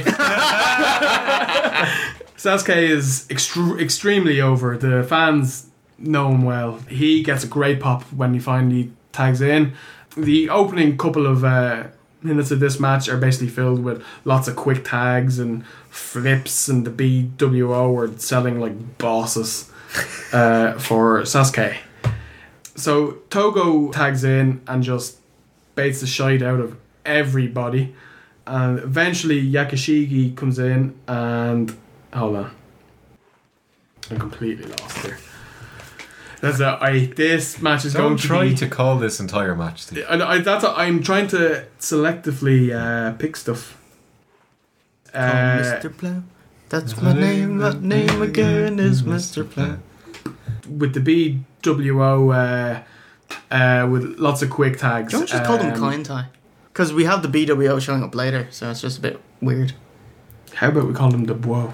Sasuke is extre- extremely over. The fans know him well. He gets a great pop when he finally tags in. The opening couple of uh, minutes of this match are basically filled with lots of quick tags and flips, and the B W O were selling like bosses uh, for Sasuke. So Togo tags in and just baits the shite out of everybody. And eventually Yakashigi comes in and... Hold on. I'm completely lost here. That's a, I, this match is Don't going to try be... to call this entire match. Steve. I, I, that's a, I'm trying to selectively uh, pick stuff. Oh, Uh, Mister Plow. That's my name. That name again is Mister Plow. with the B W O, uh, uh, with lots of quick tags. Don't just call them um, Kaientai. Because we have the B W O showing up later, so it's just a bit weird. How about we call them the Bois?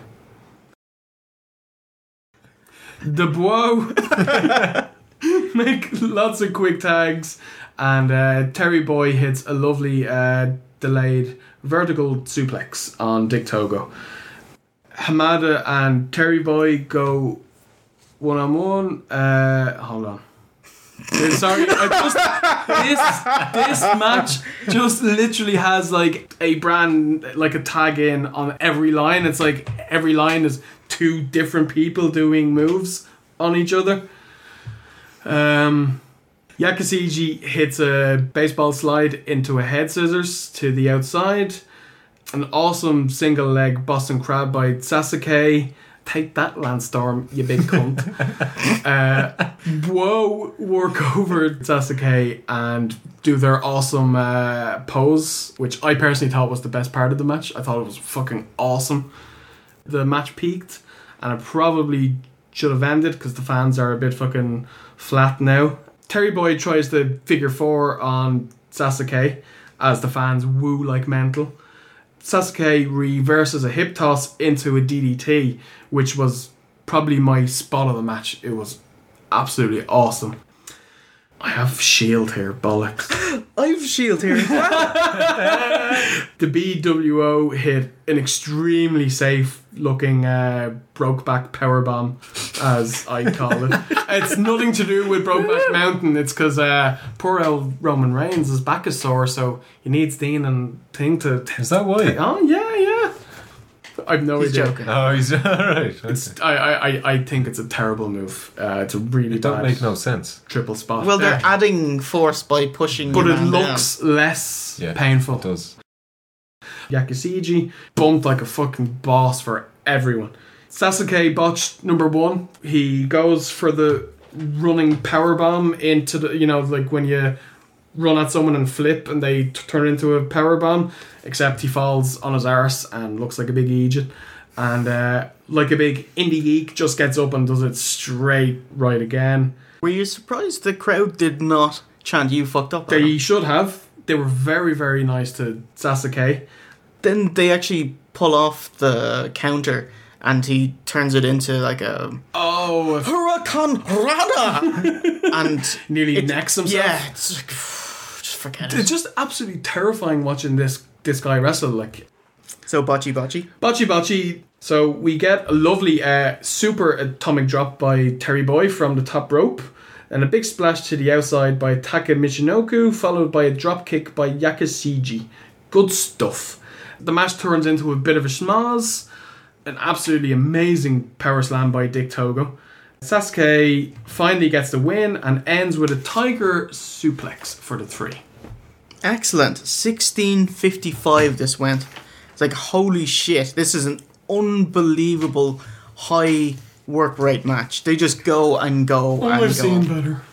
The Bois make lots of quick tags, and uh, Terry Boy hits a lovely uh, delayed vertical suplex on Dick Togo. Hamada and Terry Boy go one on one. Uh, hold on. Uh, Sorry, I just this this match just literally has like a brand, like a tag in on every line. It's like every line is two different people doing moves on each other. Um, Yakasiji hits a baseball slide into a head scissors to the outside. An awesome single leg Boston Crab by Sasuke. Take that, Landstorm, you big cunt. uh, Whoa, work over Sasuke and do their awesome uh, pose, which I personally thought was the best part of the match. I thought it was fucking awesome. The match peaked, and it probably should have ended because the fans are a bit fucking flat now. Terry Boy tries the figure four on Sasuke as the fans woo like mental. Sasuke reverses a hip toss into a D D T, which was probably my spot of the match. It was absolutely awesome. I have Shield here, bollocks. I have Shield here. The B W O hit an extremely safe looking uh, Brokeback Powerbomb, as I call it. It's nothing to do with Brokeback Mountain. It's because uh, poor old Roman Reigns, his back is sore, so he needs Dean and Thing to... Is that why? Oh, yeah, yeah. I've no He's idea. joking. Oh, he's alright. Okay. It's, I, I, I think it's a terrible move. Uh, it's a really It don't bad make no sense. triple spot. Well, they're Uh, adding force by pushing but your it man looks down. less Yeah, painful. It does. Yakushiji bumped like a fucking boss for everyone. Sasuke botched number one. He goes for the running power bomb into the, you know, like when you run at someone and flip and they t- turn into a power bomb, except he falls on his arse and looks like a big Egypt. And uh, like a big indie geek, just gets up and does it straight right again. Were you surprised the crowd did not chant "You fucked up"? They should have. They were very, very nice to Sasuke. Then they actually pull off the counter and he turns it into like a Oh, if Huracan Rada and nearly it- necks himself. Yeah, it's like, just forget It's it. just absolutely terrifying watching this this guy wrestle. Like So botchy botchy. Bocce Bocce. So we get a lovely uh, super atomic drop by Terry Boy from the top rope, and a big splash to the outside by Taka Michinoku, followed by a drop kick by Yakushiji. Good stuff. The match turns into a bit of a schmoz. An absolutely amazing power slam by Dick Togo. Sasuke finally gets the win and ends with a tiger suplex for the three. Excellent. sixteen fifty-five this went. It's like, holy shit, this is an unbelievable high work rate match. They just go and go and I've go. seen better.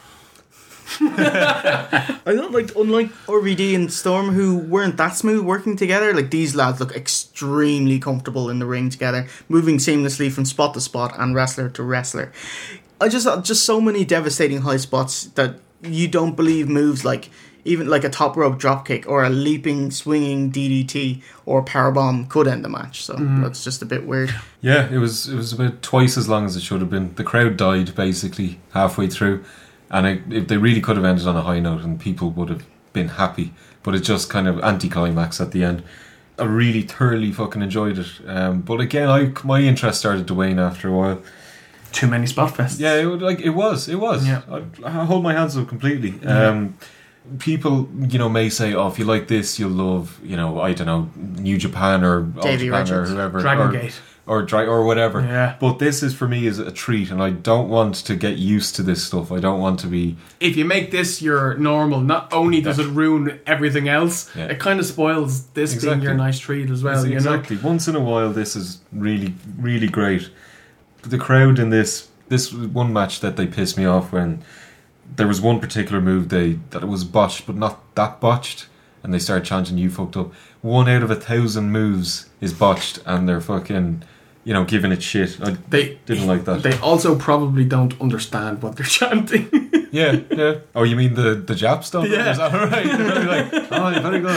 I don't like, unlike R V D and Storm, who weren't that smooth working together, like these lads look extremely comfortable in the ring together, moving seamlessly from spot to spot and wrestler to wrestler. I just just so many devastating high spots that you don't believe moves like even like a top rope dropkick or a leaping, swinging D D T or powerbomb could end the match. So that's just a bit weird. Yeah, it was it was about twice as long as it should have been. The crowd died basically halfway through, and it, if they really could have ended on a high note, and people would have been happy. But it just kind of anticlimax at the end. I really thoroughly fucking enjoyed it. Um, but again, I my interest started to wane after a while. Too many spot fests. Yeah, it, would- like it was, it was. Yeah. I, I hold my hands up completely. Um, people, you know, may say, "Oh, if you like this, you'll love, you know, I don't know, New Japan or All Davey Japan Richards. or whoever, Dragon or, Gate. or dry or whatever." Yeah. But this is for me is a treat, and I don't want to get used to this stuff. I don't want to be. If you make this your normal, not only does it ruin everything else, Yeah. it kind of spoils this being Exactly. your nice treat as well. You exactly. Once in a while, this is really, really great. But the crowd in this, this was one match that they pissed me off when there was one particular move they that it was botched, but not that botched, and they started chanting "You fucked up." One out of a thousand moves is botched, and they're fucking, you know, giving it shit. I They didn't like that. They also probably don't understand what they're chanting. yeah, yeah. Oh, you mean the the Jap stuff? Yeah. Is that right? They're very like, oh, you're very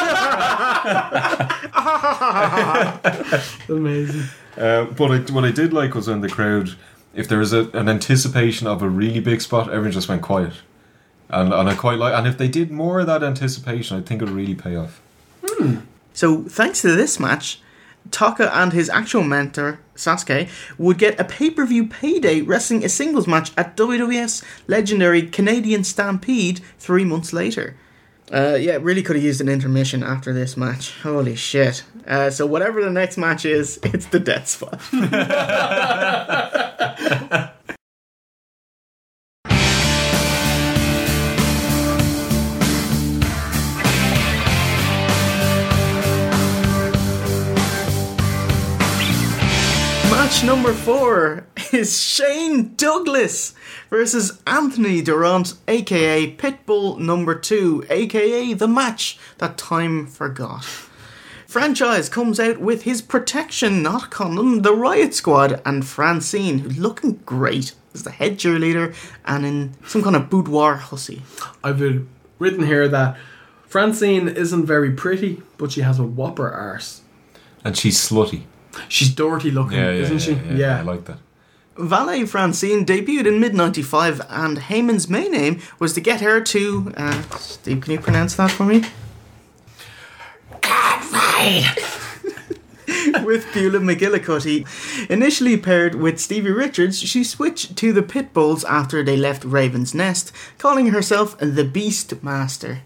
good. Amazing. Uh, but I, what I did like was when the crowd, if there was a, an anticipation of a really big spot, everyone just went quiet, and and I quite like. And if they did more of that anticipation, I think it would really pay off. So thanks to this match, Taka and his actual mentor, Sasuke, would get a pay-per-view payday wrestling a singles match at W W F's legendary Canadian Stampede three months later. Uh, yeah, really could have used an intermission after this match. Holy shit. Uh, so whatever the next match is, it's the death spot. Match number four is Shane Douglas versus Anthony Durant, aka Pitbull number two, aka the match that time forgot. Franchise comes out with his protection, not condom, the Riot Squad, and Francine, who's looking great as the head cheerleader and in some kind of boudoir hussy. I've been written here that Francine isn't very pretty, but she has a whopper arse. And she's slutty. She's dirty looking, Yeah, yeah, isn't yeah, she? yeah, yeah. I like that. Valet Francine debuted in mid ninety-five, and Heyman's main aim was to get her to. Uh, Steve, can you pronounce that for me? With Beulah McGillicuddy. Initially paired with Stevie Richards, she switched to the Pitbulls after they left Raven's Nest, calling herself the Beast Master.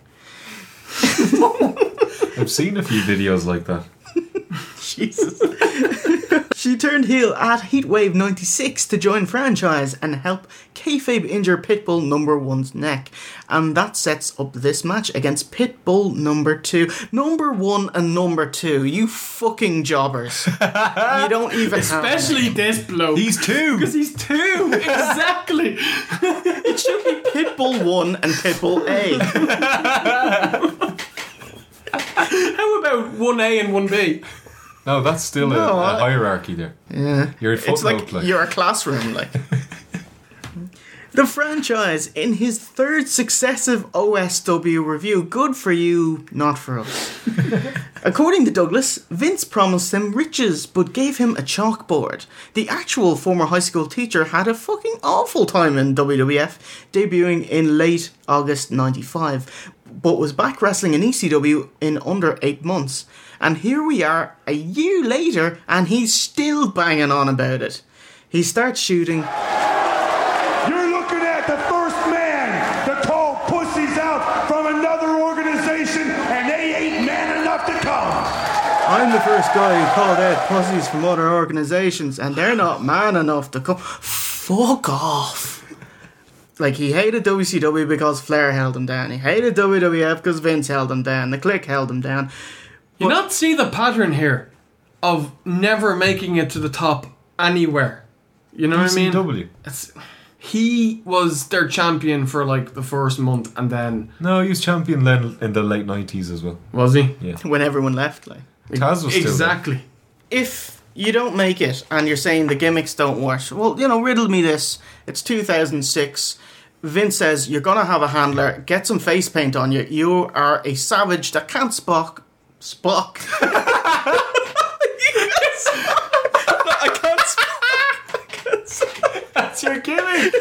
I've seen a few videos like that. Jesus. She turned heel at Heatwave ninety-six to join franchise and help kayfabe injure Pitbull number one's neck. And that sets up this match against Pitbull number two. Number one and number two, you fucking jobbers. You don't even Especially have this bloke. He's two! Because he's two! Exactly! It should be Pitbull one and Pitbull A. How about one A and one B? No, that's still No, a, a I- hierarchy there. Yeah. You're a It's footnote, like like. you're a classroom, like. The franchise, in his third successive O S W review, good for you, not for us. According to Douglas, Vince promised him riches but gave him a chalkboard. The actual former high school teacher had a fucking awful time in W W F, debuting in late August ninety-five, but was back wrestling in E C W in under eight months. And here we are, a year later, and he's still banging on about it. He starts shooting. You're looking at the first man to call pussies out from another organization, and they ain't man enough to come. I'm the first guy who called out pussies from other organisations, and they're not man enough to come. Fuck off. Like, he hated W C W because Flair held him down. He hated W W F because Vince held him down. The Clique held him down. You not see the pattern here of never making it to the top anywhere. You know what I mean? E C W. It's, he was their champion for like the first month, and then No, he was champion then in the late nineties as well. was he? Yeah. When everyone left, like. Taz was still Exactly. If you don't make it and you're saying the gimmicks don't work, well, you know, riddle me this. It's two thousand six. Vince says you're going to have a handler, get some face paint on you. You are a savage that can't spock. Spock. I can't spock. That's your gimmick.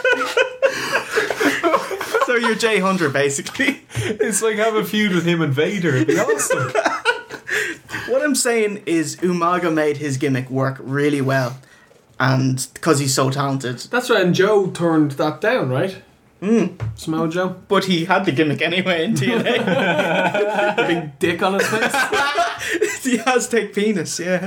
So you're Jay Hunter, basically. It's like have a feud with him and Vader. It'd be awesome. What I'm saying is Umaga made his gimmick work really well. And because he's so talented. That's right, and Joe turned that down, right? Mm. Samoa Joe. But he had the gimmick anyway in T N A. A big dick on his face. The Aztec penis, yeah.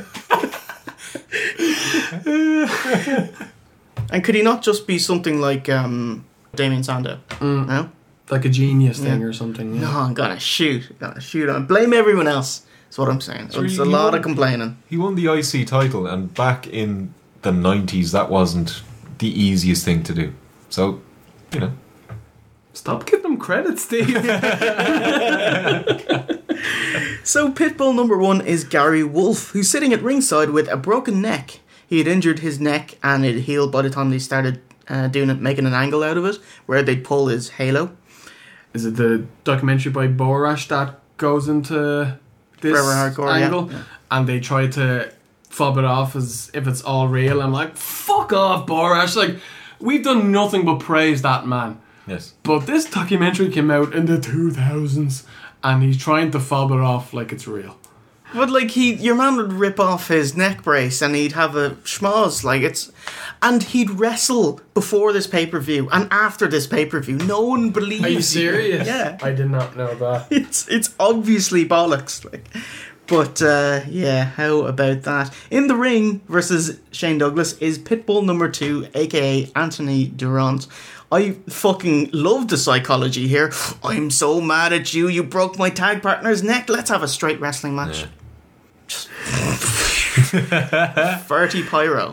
And could he not just be something like um, Damien Sandow? Mm. No? Like a genius thing Yeah. or something. Yeah. No, I'm gonna shoot. I'm gonna shoot on. Blame everyone else. That's what I'm saying. So It's he- a he lot won- of complaining. He won the I C title, and back in the nineties, that wasn't the easiest thing to do. So, you know. Stop giving him credit, Steve. So Pitbull number one is Gary Wolf, who's sitting at ringside with a broken neck. He had injured his neck and it healed by the time they started uh, doing it, making an angle out of it, where they'd pull his halo. Is it the documentary by Borash that goes into this Forever Hardcore, yeah. angle? Yeah. And they try to fob it off as if it's all real. I'm like, fuck off, Borash. Like, we've done nothing but praise that man. Yes. But this documentary came out in the two thousands and he's trying to fob it off like it's real. But like he, your man would rip off his neck brace and he'd have a schmoz, like it's, and he'd wrestle before this pay per view and after this pay per view. No one believes. Are you serious? Yeah, I did not know that. it's it's obviously bollocks. Like, but uh, yeah, how about that? In the ring versus Shane Douglas is Pitbull number two, aka Anthony Durant. I fucking love the psychology here. I'm so mad at you. You broke my tag partner's neck. Let's have a straight wrestling match. Yeah. Just Verti Pyro.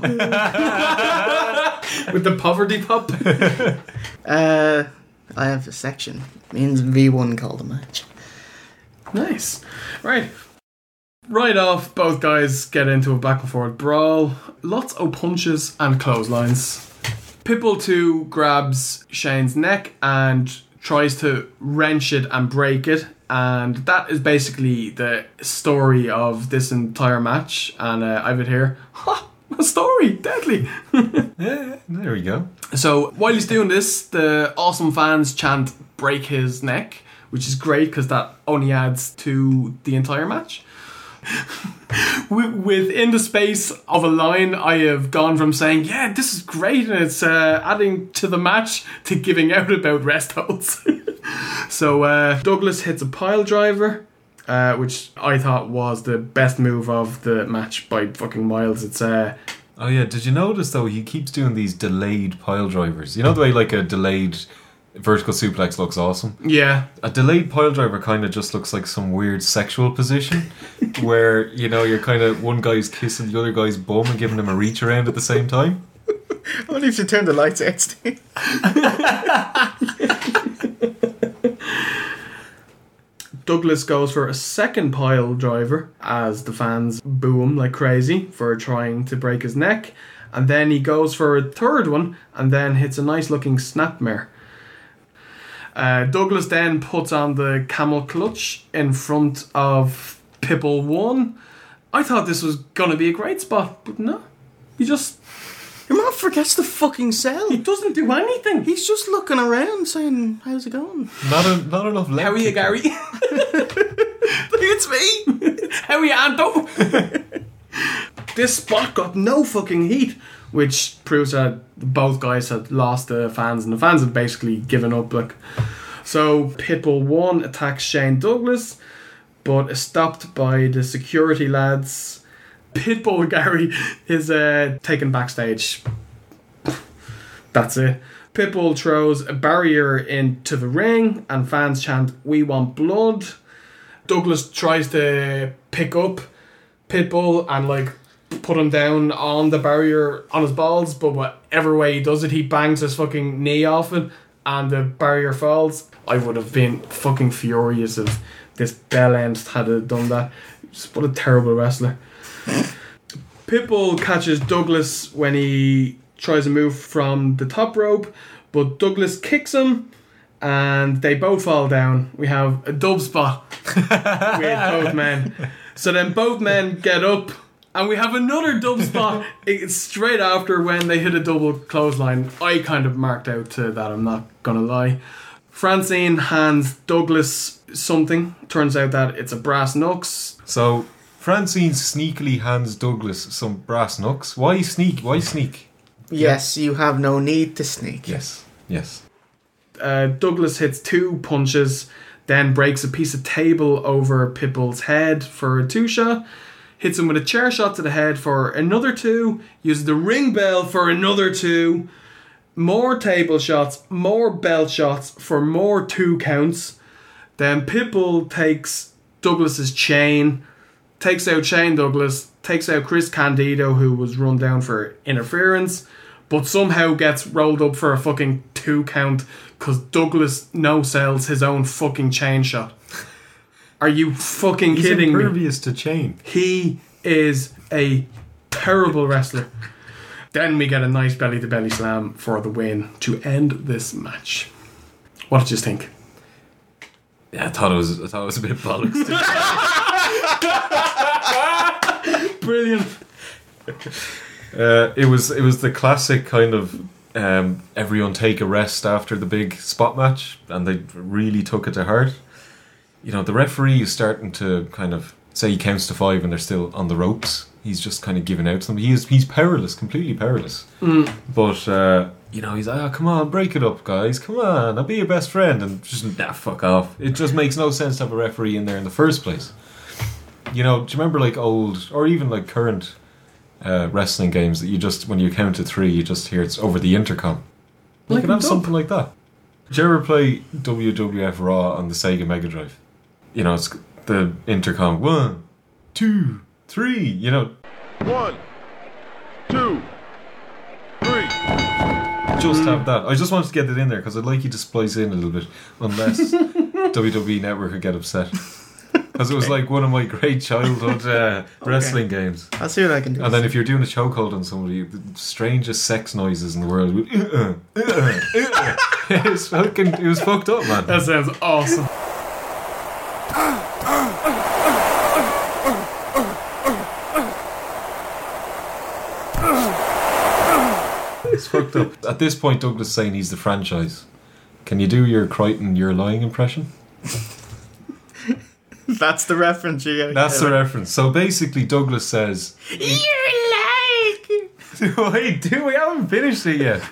With the poverty pop. Uh, I have a section. Means V one called the match. Nice. Right. Right off, both guys get into a back and forth brawl. Lots of punches and clotheslines. Pitbull two grabs Shane's neck and tries to wrench it and break it. And that is basically the story of this entire match. And uh, I have it here. Ha! A story! Deadly! Yeah, there we go. So, while he's doing this, the awesome fans chant break his neck, which is great because that only adds to the entire match. Within the space of a line, I have gone from saying, yeah, this is great, and it's uh, adding to the match, to giving out about rest holds. So uh, Douglas hits a pile driver, uh, which I thought was the best move of the match by fucking miles. It's uh, Oh yeah, did you notice though he keeps doing these delayed pile drivers? You know the way like a delayed vertical suplex looks awesome? Yeah. A delayed pile driver kind of just looks like some weird sexual position where, you know, you're kind of, one guy's kissing the other guy's bum and giving him a reach around at the same time. I wonder if you turn the lights out, Steve. Douglas goes for a second pile driver as the fans boo him like crazy for trying to break his neck. And then he goes for a third one and then hits a nice looking snapmare. Uh, Douglas then puts on the camel clutch in front of Pitbull one. I thought this was going to be a great spot, but no. He just... Your man forgets to fucking sell. He doesn't do anything. He's just looking around saying, how's it going? Not a, not enough leg How are you, kick. Gary? It's me. How are you, Anto? This spot got no fucking heat, which proves that both guys had lost the fans, and the fans have basically given up. Like, so Pitbull one attacks Shane Douglas, but is stopped by the security lads. Pitbull Gary is uh, taken backstage. That's it. Pitbull throws a barrier into the ring, and fans chant, "We want blood." Douglas tries to pick up Pitbull and like put him down on the barrier on his balls, but whatever way he does it, he bangs his fucking knee off it and the barrier falls. I would have been fucking furious if this bell end had done that. Just what a terrible wrestler. Pitbull catches Douglas when he tries to move from the top rope, but Douglas kicks him and they both fall down. We have a dub spot with both men. So then both men get up and we have another dub spot. It's straight after when they hit a double clothesline. I kind of marked out to that, I'm not gonna lie. Francine hands Douglas something. Turns out that it's a brass knucks. So Francine sneakily hands Douglas some brass knucks. Why sneak? Why sneak? Yes, you have no need to sneak. Yes, yes. Uh, Douglas hits two punches, then breaks a piece of table over Pitbull's head for a two shot, hits him with a chair shot to the head for another two, uses the ring bell for another two, more table shots, more belt shots for more two counts. Then Pitbull takes Douglas's chain, takes out Shane Douglas, takes out Chris Candido, who was run down for interference, but somehow gets rolled up for a fucking two count because Douglas no-sells his own fucking chain shot. Are you fucking He's kidding me? impervious to chain. He is a terrible wrestler. Then we get a nice belly-to-belly slam for the win to end this match. What did you think? Yeah, I thought it was. I thought it was a bit bollocks. Brilliant. Uh, it was it was the classic kind of um, everyone take a rest after the big spot match, and they really took it to heart. You know, the referee is starting to kind of say he counts to five and they're still on the ropes. He's just kind of giving out to them. He is he's powerless, completely powerless. Mm. But uh, you know, he's like, oh, come on, break it up, guys. Come on, I'll be your best friend. And just nah, fuck off. It just makes no sense to have a referee in there in the first place. You know, do you remember like old or even like current uh, wrestling games that you just, when you count to three, you just hear it's over the intercom? You Like could a have dub. something like that. Did you ever play W W F Raw on the Sega Mega Drive? You know, it's the intercom. One, two, three. You know, One, two, three. just have that. I just wanted to get it in there because I'd like you to splice in a little bit, unless W W E Network would get upset. Because it was like one of my great childhood uh, wrestling games. I'll see what I can do. And then if you're doing a chokehold on somebody, the strangest sex noises in the world. Uh, uh, uh, uh. It was fucking, it was fucked up, man. That sounds awesome. fucked up. At this point, Douglas is saying he's the franchise. Can you do your Crichton, you're lying impression? That's the reference you get. That's the reference. So basically, Douglas says, You're lying! wait, do we haven't finished it yet.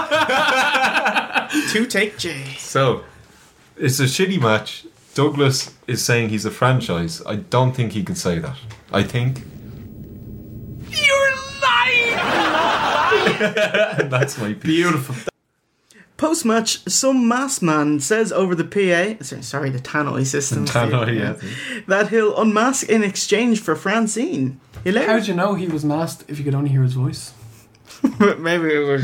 Two take J. So, it's a shitty match. Douglas is saying he's a franchise. I don't think he can say that. I think... You're lying! That's my piece. Beautiful. Post-match, some masked man says over the P A, sorry, the tannoy system, Tannoy, yeah. that he'll unmask in exchange for Francine. Hilarious. How'd you know he was masked if you could only hear his voice? Maybe it was.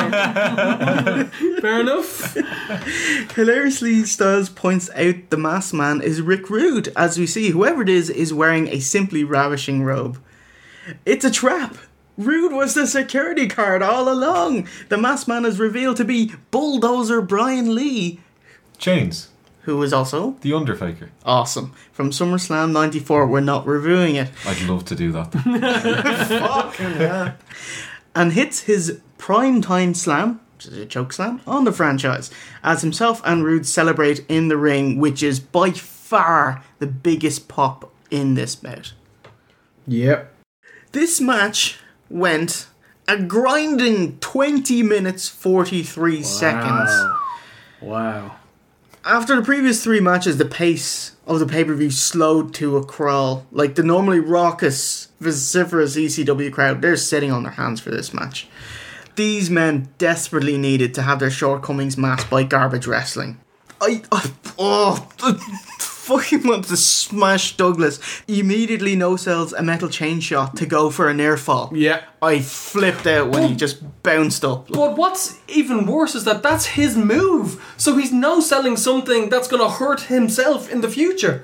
Fair enough. Hilariously, Styles points out the masked man is Rick Rude, as we see whoever it is is wearing a simply ravishing robe. It's a trap. Rude was the security guard all along. The masked man is revealed to be Bulldozer Brian Lee, Chains. who is also The Undertaker. awesome. From SummerSlam ninety-four, we're not reviewing it. I'd love to do that. Fucking hell. And hits his prime time slam, which is a choke slam, on the franchise, as himself and Rude celebrate in the ring, which is by far the biggest pop in this bout. Yep. This match went a grinding twenty minutes forty-three seconds. Wow. After the previous three matches, the pace of the pay-per-view slowed to a crawl. Like the normally raucous, vociferous E C W crowd, they're sitting on their hands for this match. These men desperately needed to have their shortcomings masked by garbage wrestling. I, I oh, I fucking want to smash Douglas. He immediately no-sells a metal chain shot to go for a near fall. Yeah. I flipped out when he just bounced up. But what's even worse is that that's his move. So he's no selling something that's going to hurt himself in the future.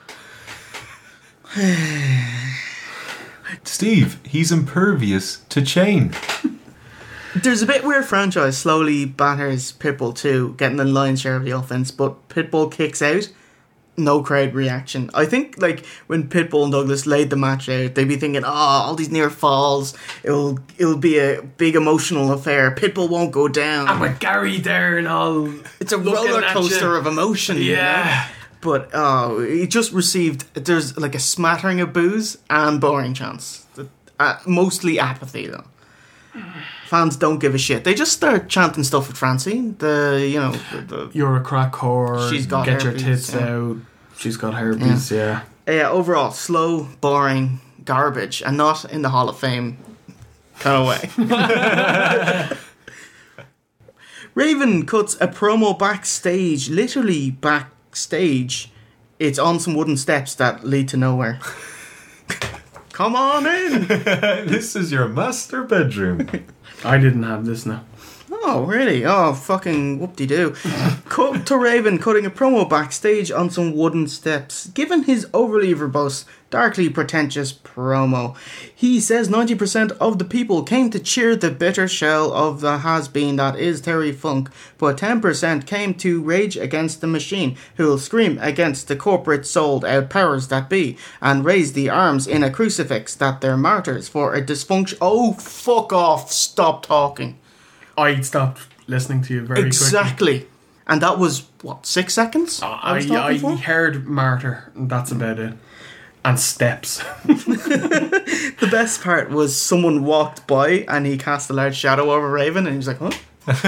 Steve, he's impervious to chain. There's a bit where franchise slowly batters Pitbull too, getting the lion's share of the offense, but Pitbull kicks out, no crowd reaction. I think like when Pitbull and Douglas laid the match out, they'd be thinking, oh, all these near falls, it'll it'll be a big emotional affair. Pitbull won't go down. And with Gary there and all. It's a looking roller at coaster you. of emotion. you Yeah. know? But oh, he just received, there's like a smattering of boos and boring chants. Uh, mostly apathy though. Fans don't give a shit. They just start chanting stuff with Francine. The, you know, the, the You're a crack whore. She's got Get herpes, your tits yeah. out. She's got herpes, yeah. yeah, overall slow, boring, garbage, and not in the Hall of Fame kind of way. Raven cuts a promo backstage, literally backstage. It's on some wooden steps that lead to nowhere. Come on in. This is your master bedroom. I didn't have this now. Oh, really? Oh, fucking whoop-de-doo. Cut to Raven cutting a promo backstage on some wooden steps. Given his overly verbose, darkly pretentious promo, he says ninety percent of the people came to cheer the bitter shell of the has-been that is Terry Funk, but ten percent came to rage against the machine, who'll scream against the corporate sold-out powers that be, and raise the arms in a crucifix that they're martyrs for a dysfunction. Oh, fuck off. Stop talking. I stopped listening to you very Exactly. And that was, what, six seconds? quickly. I, was I, talking I for? heard martyr, and that's about it. And steps. The best part was someone walked by and he cast a large shadow over Raven and he was like, huh?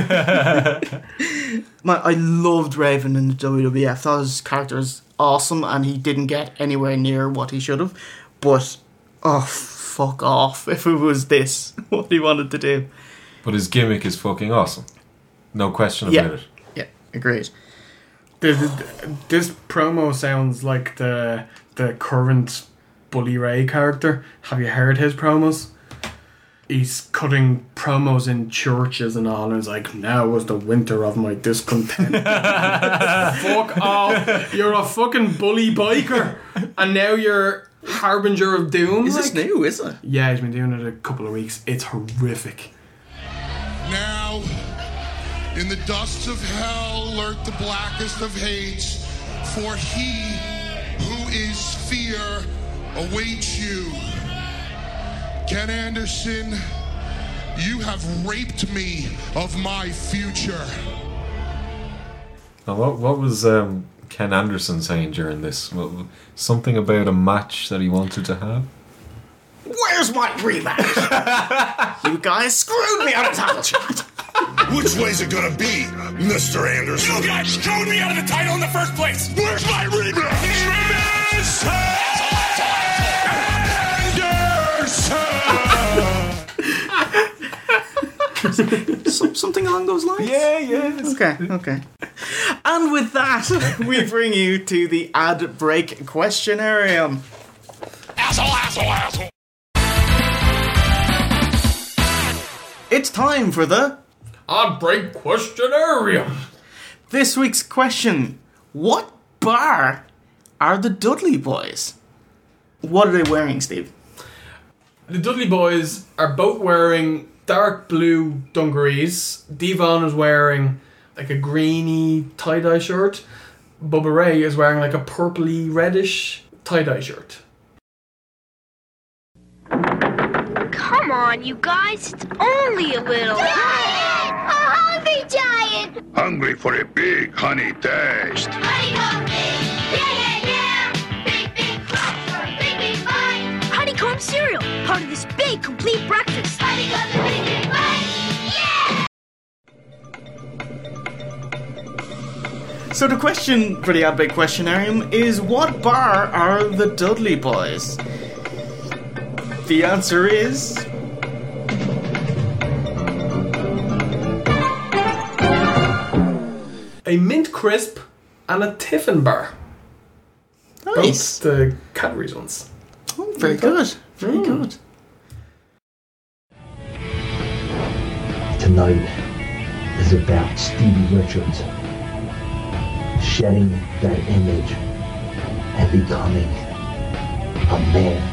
Man, I loved Raven in the W W F. I thought his character was awesome and he didn't get anywhere near what he should have. But, oh, fuck off if it was this, what he wanted to do. But his gimmick is fucking awesome. No question about Yeah. it. Yeah, agreed. The, the, this promo sounds like the the current Bully Ray character. Have you heard his promos? He's cutting promos in churches and all, and it's like, now was the winter of my discontent. Fuck off. You're a fucking bully biker, and now you're harbinger of doom. Is like? this new, is it? Yeah, he's been doing it a couple of weeks. It's horrific. Now, in the dust of hell lurk the blackest of hates, for he who is fear awaits you. Ken Anderson, You have raped me of my future. Now, what what was um, Ken Anderson saying during this? What, something about a match that he wanted to have? Where's my rematch? You guys screwed me out of title shot. Which way's it gonna be, Mister Anderson? You guys screwed me out of the title in the first place. Where's my rematch? Some, something along those lines? Yeah, yeah. Okay, okay. And with that, we bring you to the ad break questionarium. Asshole, asshole, asshole. It's time for the Ad break questionarium. This week's question. What bar are the Dudley Boys? What are they wearing, Steve? The Dudley Boys are both wearing dark blue dungarees. Devon is wearing like a greeny tie-dye shirt. Bubba Ray is wearing like a purpley reddish tie-dye shirt. Come on, you guys. It's only a little. Giant! A hungry giant! Hungry for a big honey taste. Honeycomb big! Yeah, yeah, yeah! Big, big crunch for a big, big bite! Honeycomb cereal, part of this big, complete breakfast. Honeycomb the big, big bite! Yeah! So the question for the ad break questionarium is, what bar are the Dudley Boys? The answer is... A mint crisp and a Tiffin bar. Nice. Both the Cadbury's ones. Oh, very good. Very Mm. good. Tonight is about Stevie Richards shedding that image and becoming a man.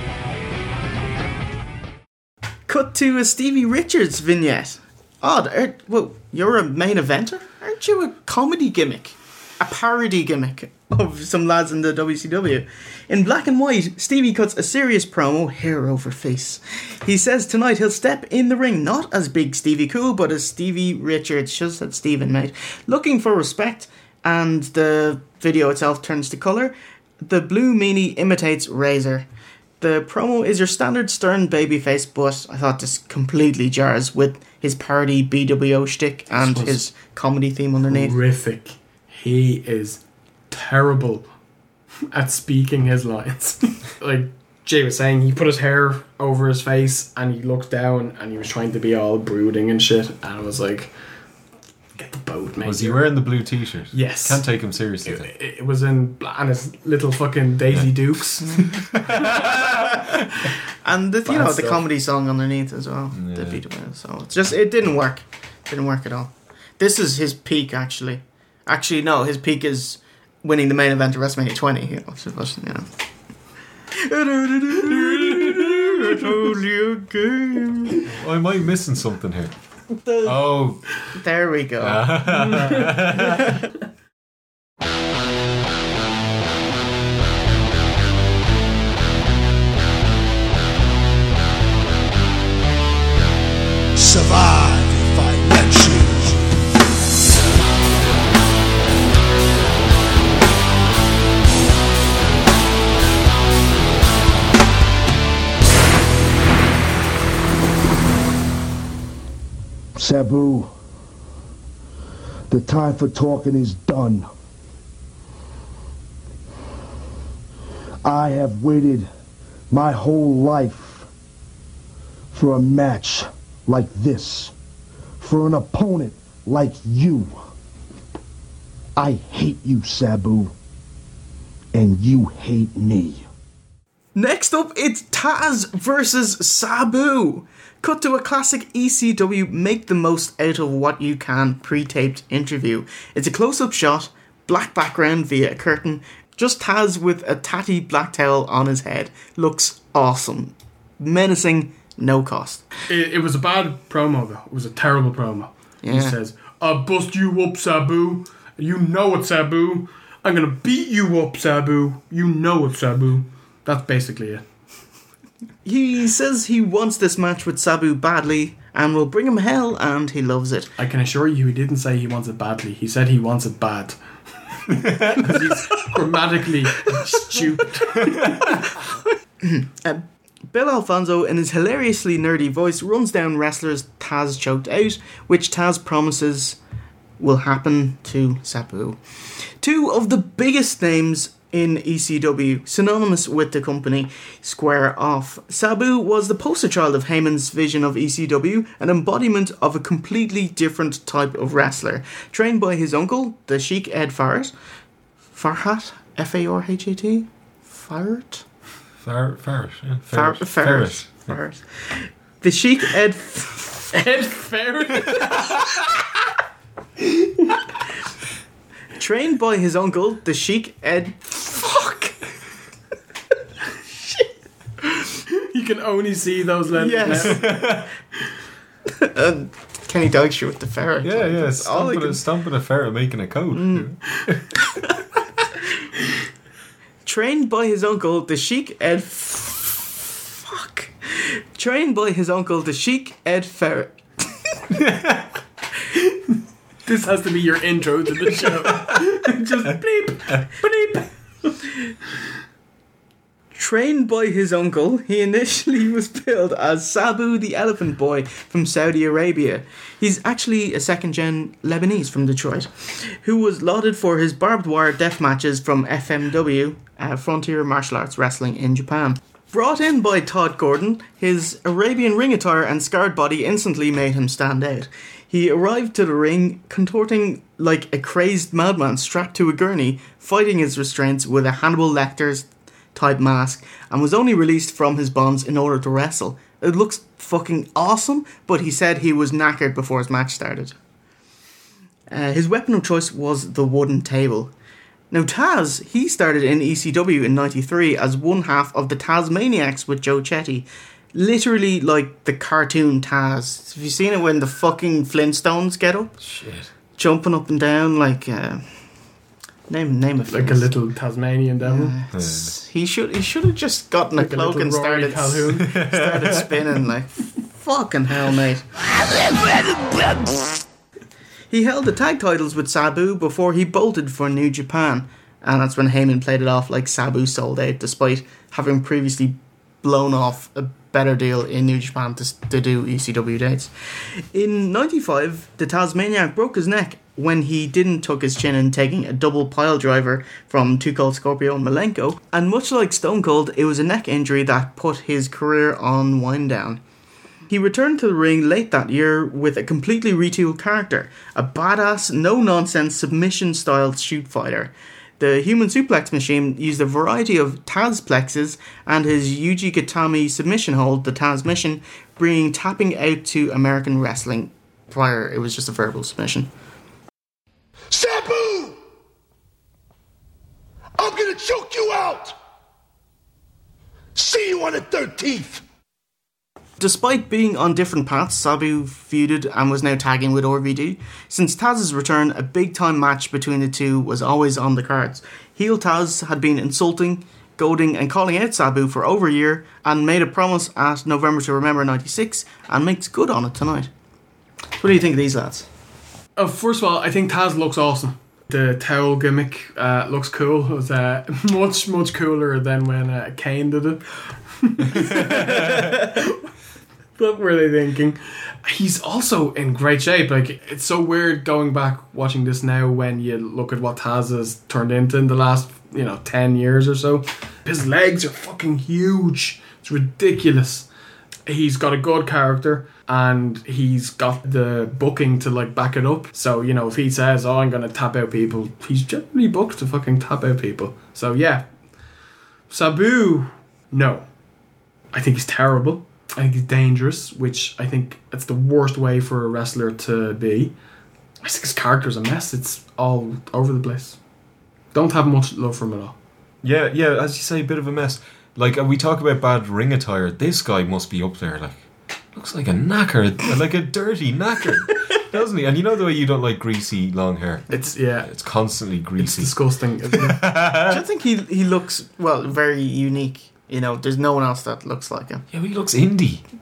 Cut to a Stevie Richards vignette. Odd. Er, well, you're a main eventer? Aren't you a comedy gimmick? A parody gimmick of some lads in the W C W. In black and white, Stevie cuts a serious promo, hair over face. He says tonight he'll step in the ring not as Big Stevie Cool, but as Stevie Richards. Should have said Steven, mate. Looking for respect, and the video itself turns to colour. The blue meanie imitates Razor. The promo is your standard stern babyface, but I thought this completely jars with his parody B W O shtick and This was his comedy theme underneath. Horrific. He is terrible at speaking his lines. Like Jay was saying, he put his hair over his face and he looked down and he was trying to be all brooding and shit, and I was like, get the boat, mate. Was he wearing the blue t-shirt? Yes. Can't take him seriously. It, it, it was in bla- and his little fucking Daisy Yeah. Dukes. And the, you Bad know, the stuff. comedy song underneath as well. The Yeah. B W O. So it's just, it didn't work. Didn't work at all. This is his peak, actually. Actually, no, his peak is winning the main event of WrestleMania twenty. You know, so it was, you know. It's only a game. Oh, am I missing something here? The- Oh. There we go. Survive if I let you. Sabu, the time for talking is done. I have waited my whole life for a match like this, for an opponent like you. I hate you, Sabu, and you hate me. Next up, it's Taz versus Sabu. Cut to a classic E C W make the most out of what you can pre-taped interview. It's a close-up shot, black background via a curtain, just Taz with a tatty black towel on his head. Looks awesome. Menacing, no cost. It, it was a bad promo, though. It was a terrible promo. He Yeah. says, I'll bust you up, Sabu. You know it, Sabu. I'm going to beat you up, Sabu. You know it, Sabu. That's basically it. He says he wants this match with Sabu badly, and will bring him hell, and he loves it. I can assure you he didn't say he wants it badly. He said he wants it bad. Because he's grammatically stupid. uh, Bill Alfonso, in his hilariously nerdy voice, runs down wrestlers Taz choked out, which Taz promises will happen to Sabu. Two of the biggest names in E C W, synonymous with the company, square off. Sabu was the poster child of Heyman's vision of E C W, an embodiment of a completely different type of wrestler. Trained by his uncle, the Sheik Ed Farhat. Farhat? F A R H A T? Farhat? Far, Farhat, yeah. Far, Farhat. Farhat. Farhat. The Sheik Ed... Ed Farhat? Trained by his uncle, the Sheik Ed... Fuck! You can only see those letters Yes. now. And Kenny Dykstra with the ferret. Yeah, yeah, That's all I stomping, can- a, stomping a ferret making a coat. Mm. Trained by his uncle, the Sheik Ed... Fuck. Trained by his uncle, the Sheik Ed Ferret. This has to be your intro to the show. Just bleep, bleep. Trained by his uncle, he initially was billed as Sabu the Elephant Boy from Saudi Arabia. He's actually a second-gen Lebanese from Detroit, who was lauded for his barbed wire death matches from F M W, uh, Frontier Martial Arts Wrestling in Japan. Brought in by Todd Gordon, his Arabian ring attire and scarred body instantly made him stand out. He arrived to the ring contorting like a crazed madman strapped to a gurney, fighting his restraints with a Hannibal Lecter's type mask, and was only released from his bonds in order to wrestle. It looks fucking awesome, but he said he was knackered before his match started. Uh, his weapon of choice was the wooden table. Now Taz, he started in E C W in ninety-three as one half of the Tazmaniacs with Joe Chetty. Literally like the cartoon Taz. Have you seen it when the fucking Flintstones get up? Shit. Jumping up and down like... Uh, name name it. Like a little Tasmanian devil. Uh, he should he should have just gotten a Like a cloak and little Rory started, Calhoun. started spinning like... Fucking hell, mate. He held the tag titles with Sabu before he bolted for New Japan, and that's when Heyman played it off like Sabu sold out, despite having previously blown off a better deal in New Japan to, to do E C W dates. In ninety-five, the Tasmaniac broke his neck when he didn't tuck his chin in taking a double pile driver from Too Cold Scorpio and Malenko, and much like Stone Cold, it was a neck injury that put his career on wind down. He returned to the ring late that year with a completely retooled character, a badass, no-nonsense, submission-styled shoot fighter. The human suplex machine used a variety of Tazplexes, and his Yuji Gatami submission hold, the Taz Mission, bringing tapping out to American wrestling. Prior, it was just a verbal submission. Sabu! I'm gonna choke you out! See you on the thirteenth! Despite being on different paths, Sabu feuded and was now tagging with R V D. Since Taz's return, a big-time match between the two was always on the cards. Heel Taz had been insulting, goading and calling out Sabu for over a year, and made a promise at November to Remember ninety-six, and makes good on it tonight. What do you think of these lads? Oh, first of all, I think Taz looks awesome. The towel gimmick uh, looks cool. It was uh, much, much cooler than when uh, Kane did it. What were they thinking? He's also in great shape. Like, it's so weird going back watching this now when you look at what Taz has turned into in the last, you know, ten years or so. His legs are fucking huge. It's ridiculous. He's got a good character and he's got the booking to like back it up. So, you know, if he says, oh, I'm going to tap out people, he's generally booked to fucking tap out people. So, yeah. Sabu, no. I think he's terrible. I think he's dangerous, which I think it's the worst way for a wrestler to be. I think his character's a mess. It's all over the place. Don't have much love for him at all. Yeah, yeah, as you say, a bit of a mess. Like, uh, we talk about bad ring attire. This guy must be up there, like, looks like a knacker, like a dirty knacker, doesn't he? And you know the way you don't like greasy long hair? It's, yeah. It's constantly greasy. It's disgusting, isn't it? I think he he looks, well, very unique. You know, there's no one else that looks like him. Yeah, he looks indie.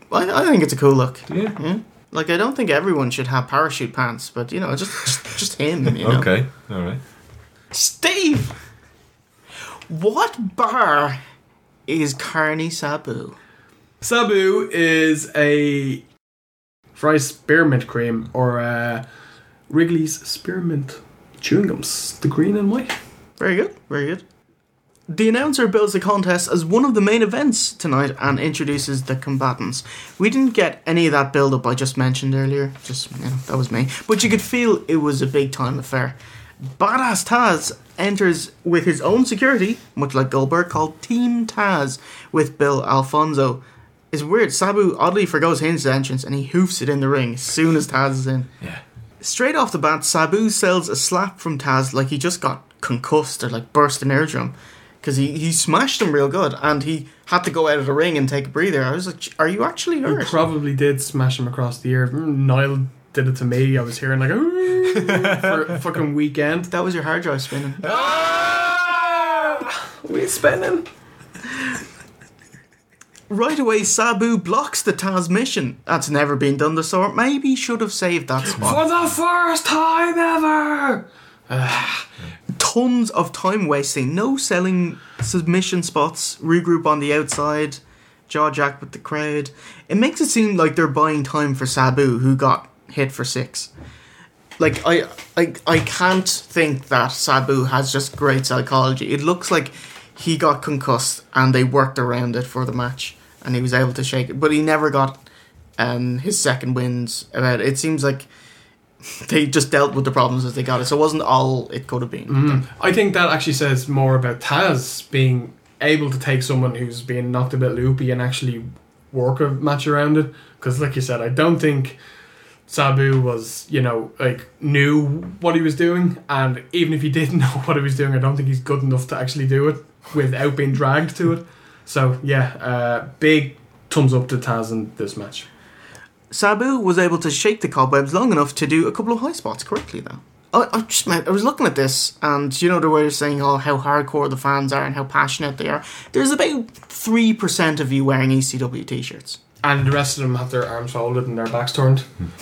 I, I think it's a cool look. Yeah. yeah. Like, I don't think everyone should have parachute pants, but, you know, just just, just him, you know. Okay, alright. Steve! What bar is Carney Sabu? Sabu is a Fry's spearmint cream or uh, Wrigley's spearmint chewing gums, the green and white. Very good, very good. The announcer bills the contest as one of the main events tonight and introduces the combatants. We didn't get any of that build-up I just mentioned earlier. Just, you know, that was me. But you could feel it was a big-time affair. Badass Taz enters with his own security, much like Goldberg, called Team Taz, with Bill Alfonso. It's weird, Sabu oddly forgoes his entrance and he hoofs it in the ring as soon as Taz is in. Yeah. Straight off the bat, Sabu sells a slap from Taz like he just got concussed or like burst an eardrum. Because he, he smashed him real good and he had to go out of the ring and take a breather. I was like, are you actually hurt? He probably did smash him across the ear. Niall did it to me. I was hearing like, for a fucking weekend. That was your hard drive spinning. Ah! We spinning. Right away, Sabu blocks the Taz mission. That's never been done the sort. Maybe should have saved that spot. For the first time ever! Tons of time wasting. No selling submission spots. Regroup on the outside. Jaw jack with the crowd. It makes it seem like they're buying time for Sabu, who got hit for six. Like, I, I, I can't think that Sabu has just great psychology. It looks like he got concussed and they worked around it for the match and he was able to shake it. But he never got um, his second wins about it. It seems like they just dealt with the problems as they got it. So it wasn't all it could have been. Mm. I think that actually says more about Taz being able to take someone who's being knocked a bit loopy and actually work a match around it. Because like you said, I don't think Sabu was, you know, like knew what he was doing. And even if he didn't know what he was doing, I don't think he's good enough to actually do it without being dragged to it. So yeah, uh, big thumbs up to Taz in this match. Sabu was able to shake the cobwebs long enough to do a couple of high spots correctly, though. I, I just I was looking at this, and you know the way you're saying oh, how hardcore the fans are and how passionate they are. There's about three percent of you wearing E C W t-shirts. And the rest of them have their arms folded and their backs turned.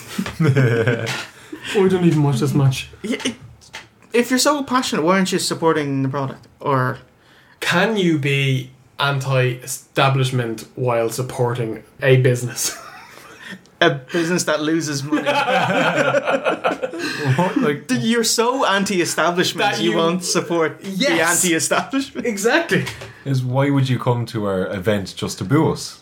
Oh, we don't even watch this match. Yeah, it, if you're so passionate, why aren't you supporting the product? Or can you be anti-establishment while supporting a business? A business that loses money. What? Like, you're so anti-establishment that you, you won't support yes, the anti-establishment. Exactly. Is why would you come to our event just to boo us?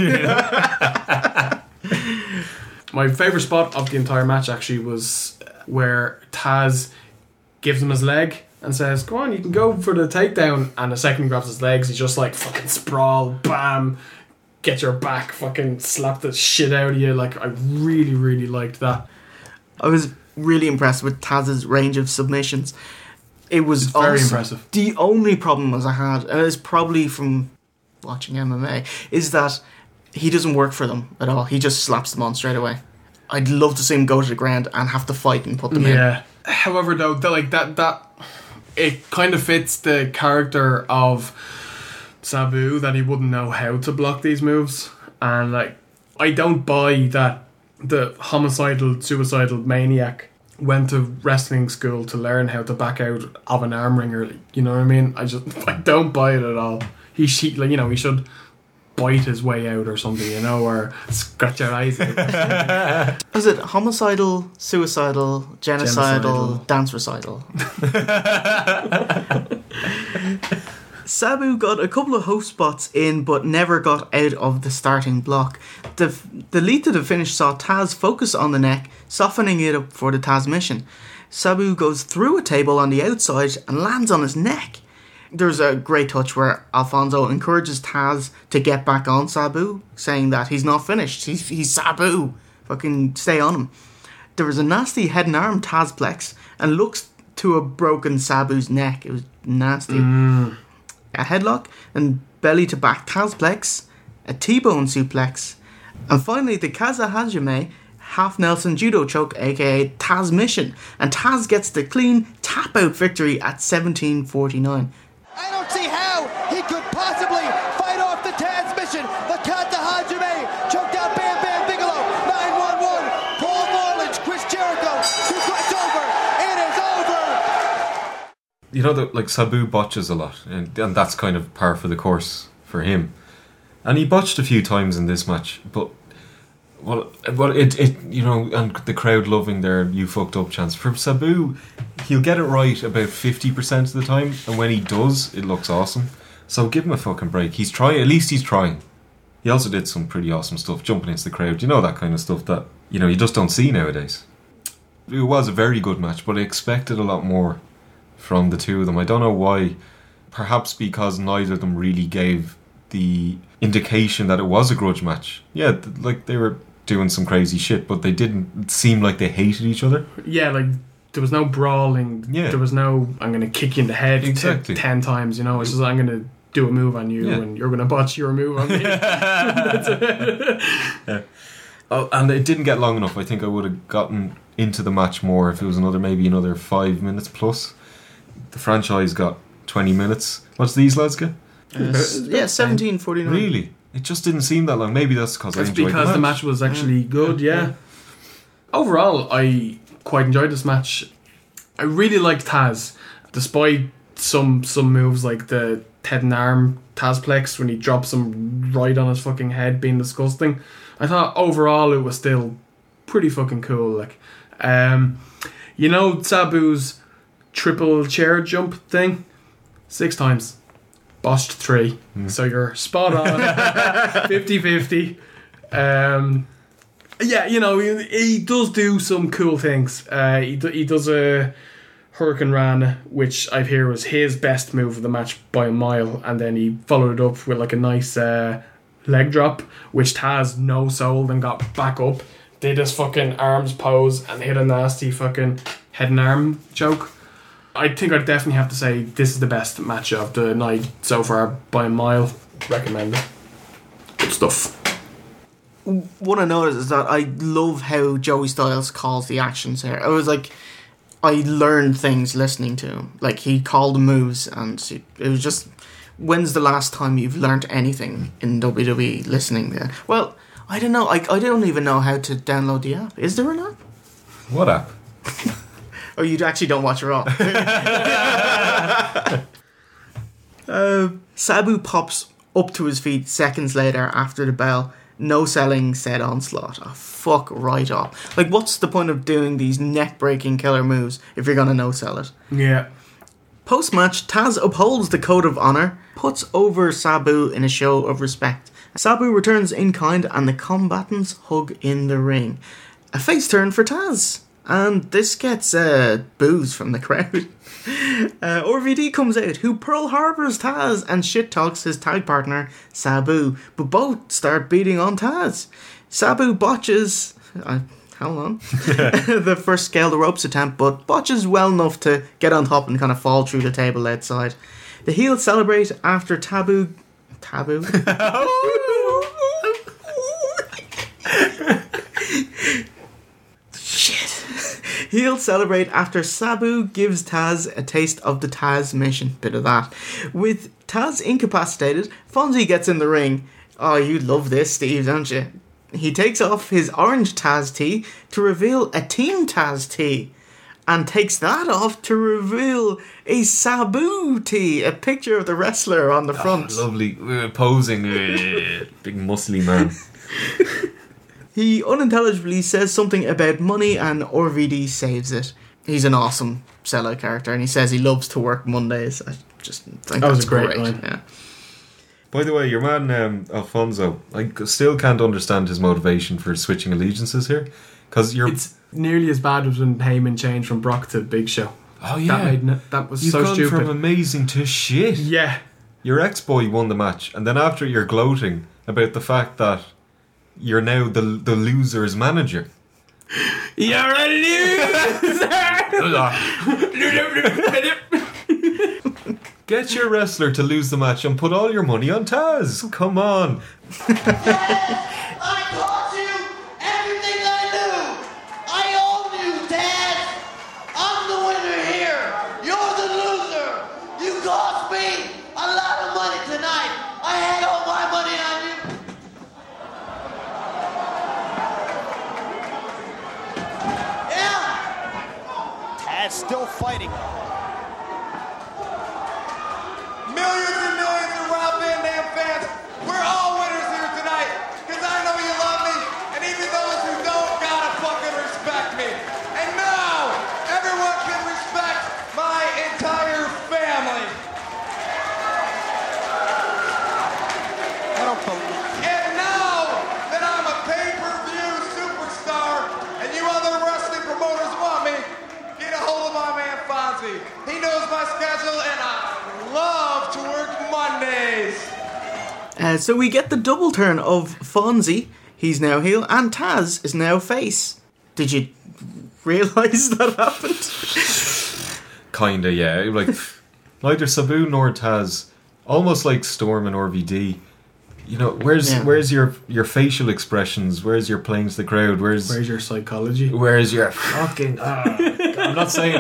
My favourite spot of the entire match actually was where Taz gives him his leg and says, "Go on, you can go for the takedown." And the second he grabs his legs, he's just like fucking sprawl, bam, get your back, fucking slap the shit out of you. Like, I really, really liked that. I was really impressed with Taz's range of submissions. It was it's very awesome. impressive. The only problem was I had, and it's probably from watching M M A, is that he doesn't work for them at all. He just slaps them on straight away. I'd love to see him go to the ground and have to fight and put them in. Yeah. However, though, the, like that, that it kind of fits the character of Sabu that he wouldn't know how to block these moves, and like I don't buy that the homicidal, suicidal maniac went to wrestling school to learn how to back out of an arm wringer. You know what I mean? I just I don't buy it at all. He should, like, you know, he should bite his way out or something, you know, or scratch your eyes out. Is it homicidal, suicidal, genocidal, Genocidal. dance recital? Sabu got a couple of host spots in, but never got out of the starting block. The, the lead to the finish saw Taz focus on the neck, softening it up for the Taz mission. Sabu goes through a table on the outside and lands on his neck. There's a great touch where Alfonso encourages Taz to get back on Sabu, saying that he's not finished. He's, he's Sabu. Fucking stay on him. There was a nasty head and arm Tazplex and looks to a broken Sabu's neck. It was nasty. Mm. A headlock and belly to back Tazplex, a T-bone suplex, and finally the Kaza Hajime half Nelson judo choke, aka Taz Mission, and Taz gets the clean tap out victory at seventeen forty-nine. I don't see how he could possibly fight off the Taz Mission. The Kata Hajime choked out you know that like Sabu botches a lot, and, and that's kind of par for the course for him. And he botched a few times in this match, but well, well, it it you know, and the crowd loving their "you fucked up" chants. For Sabu, he'll get it right about fifty percent of the time, and when he does, it looks awesome. So give him a fucking break. He's trying. At least he's trying. He also did some pretty awesome stuff, jumping into the crowd. You know, that kind of stuff that you know you just don't see nowadays. It was a very good match, but I expected a lot more from the two of them. I don't know why. Perhaps because neither of them really gave the indication that it was a grudge match. Yeah, th- like they were doing some crazy shit, but they didn't seem like they hated each other. Yeah, like there was no brawling. Yeah. There was no, I'm going to kick you in the head Exactly. t- ten times, you know. It's just, I'm going to do a move on you Yeah. and you're going to botch your move on me. That's it. Yeah. Oh, and it didn't get long enough. I think I would have gotten into the match more if it was another, maybe another five minutes plus. The franchise got twenty minutes. What's these lads get? Uh, yeah, seventeen forty-nine. Really? It just didn't seem that long. Maybe that's because I That's enjoyed because the the match. match was actually good, yeah. Overall, I quite enjoyed this match. I really liked Taz, despite some some moves like the head and arm Tazplex when he drops him right on his fucking head being disgusting. I thought overall it was still pretty fucking cool. Like, um, you know Sabu's triple chair jump thing? Six times. Botched three. Mm. So you're spot on. fifty-fifty. Um, yeah, you know, he, he does do some cool things. Uh, he, do, he does a Hurricane Rana, which I hear was his best move of the match by a mile, and then he followed it up with like a nice uh, leg drop, which Taz no-sold and got back up, did his fucking arms pose, and hit a nasty fucking head and arm choke. I think I'd definitely have to say this is the best match of the night so far by a mile. Recommend it. Good stuff. What I noticed is that I love how Joey Styles calls the actions here. I was like, I learned things listening to him. Like, he called the moves, and it was just, when's the last time you've learned anything in W W E listening there? Well, I don't know. I, I don't even know how to download the app. Is there an app? What app? Oh, you actually don't watch Raw. uh, Sabu pops up to his feet seconds later after the bell. No selling said onslaught. Oh, fuck right off. Like, what's the point of doing these neck-breaking killer moves if you're gonna no-sell it? Yeah. Post-match, Taz upholds the code of honor, puts over Sabu in a show of respect. Sabu returns in kind and the combatants hug in the ring. A face turn for Taz. And this gets uh, boos from the crowd. uh, R V D comes out, who Pearl Harbors Taz and shit talks his tag partner, Sabu. But both start beating on Taz. Sabu botches... Uh, hold on. the first scale the ropes attempt, but botches well enough to get on top and kind of fall through the table outside. The heels celebrate after Taboo... Taboo? He'll celebrate after Sabu gives Taz a taste of the Taz mission. Bit of that. With Taz incapacitated, Fonzie gets in the ring. Oh, you love this, Steve, don't you? He takes off his orange Taz tee to reveal a Team Taz tee. And takes that off to reveal a Sabu tee, a picture of the wrestler on the front. Oh, lovely. Uh, posing. Uh, big muscly man. He unintelligibly says something about money and R V D saves it. He's an awesome sellout character and he says he loves to work Mondays. I just think that that's was a great, great. line. Yeah. By the way, your man um, Alfonso, I still can't understand his motivation for switching allegiances here. Because you're... It's nearly as bad as when Heyman changed from Brock to Big Show. Oh, yeah. That, made, n- that was You've so gone stupid. from amazing to shit. Yeah. Your ex-boy won the match, and then after you're gloating about the fact that you're now the the loser's manager. You're a loser! Get your wrestler to lose the match and put all your money on Taz. Come on. I taught you everything I knew. I own you, Dad. I'm the winner here. You're the loser. You cost me a lot of money tonight. I had all my money on you. Yeah. Taz still fighting. He knows my schedule, and I love to work Mondays. Uh, so we get the double turn of Fonzie, he's now heel, and Taz is now face. Did you realise that happened? Kinda, yeah. Like, neither Sabu nor Taz, almost like Storm and R V D. You know, where's Yeah. where's your, your facial expressions? Where's your playing to the crowd? Where's Where's your psychology? Where's your fucking... Oh, I'm not saying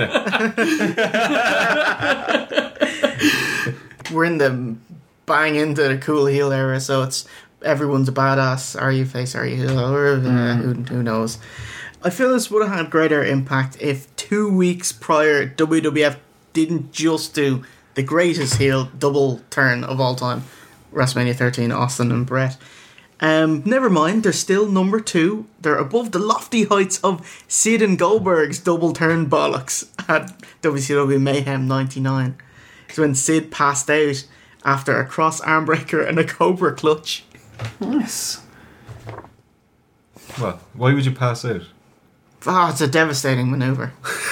it. We're in the bang into the cool heel era, so it's everyone's a badass. Are you face? Are you heel? Or, uh, who, who knows? I feel this would have had greater impact if two weeks prior W W F didn't just do the greatest heel double turn of all time, WrestleMania thirteen, Austin and Brett. Um, never mind, they're still number two. They're above the lofty heights of Sid and Goldberg's double turn bollocks at W C W Mayhem ninety-nine. It's when Sid passed out after a cross armbreaker and a Cobra clutch. Yes. Well, why would you pass out? Ah, oh, it's a devastating maneuver.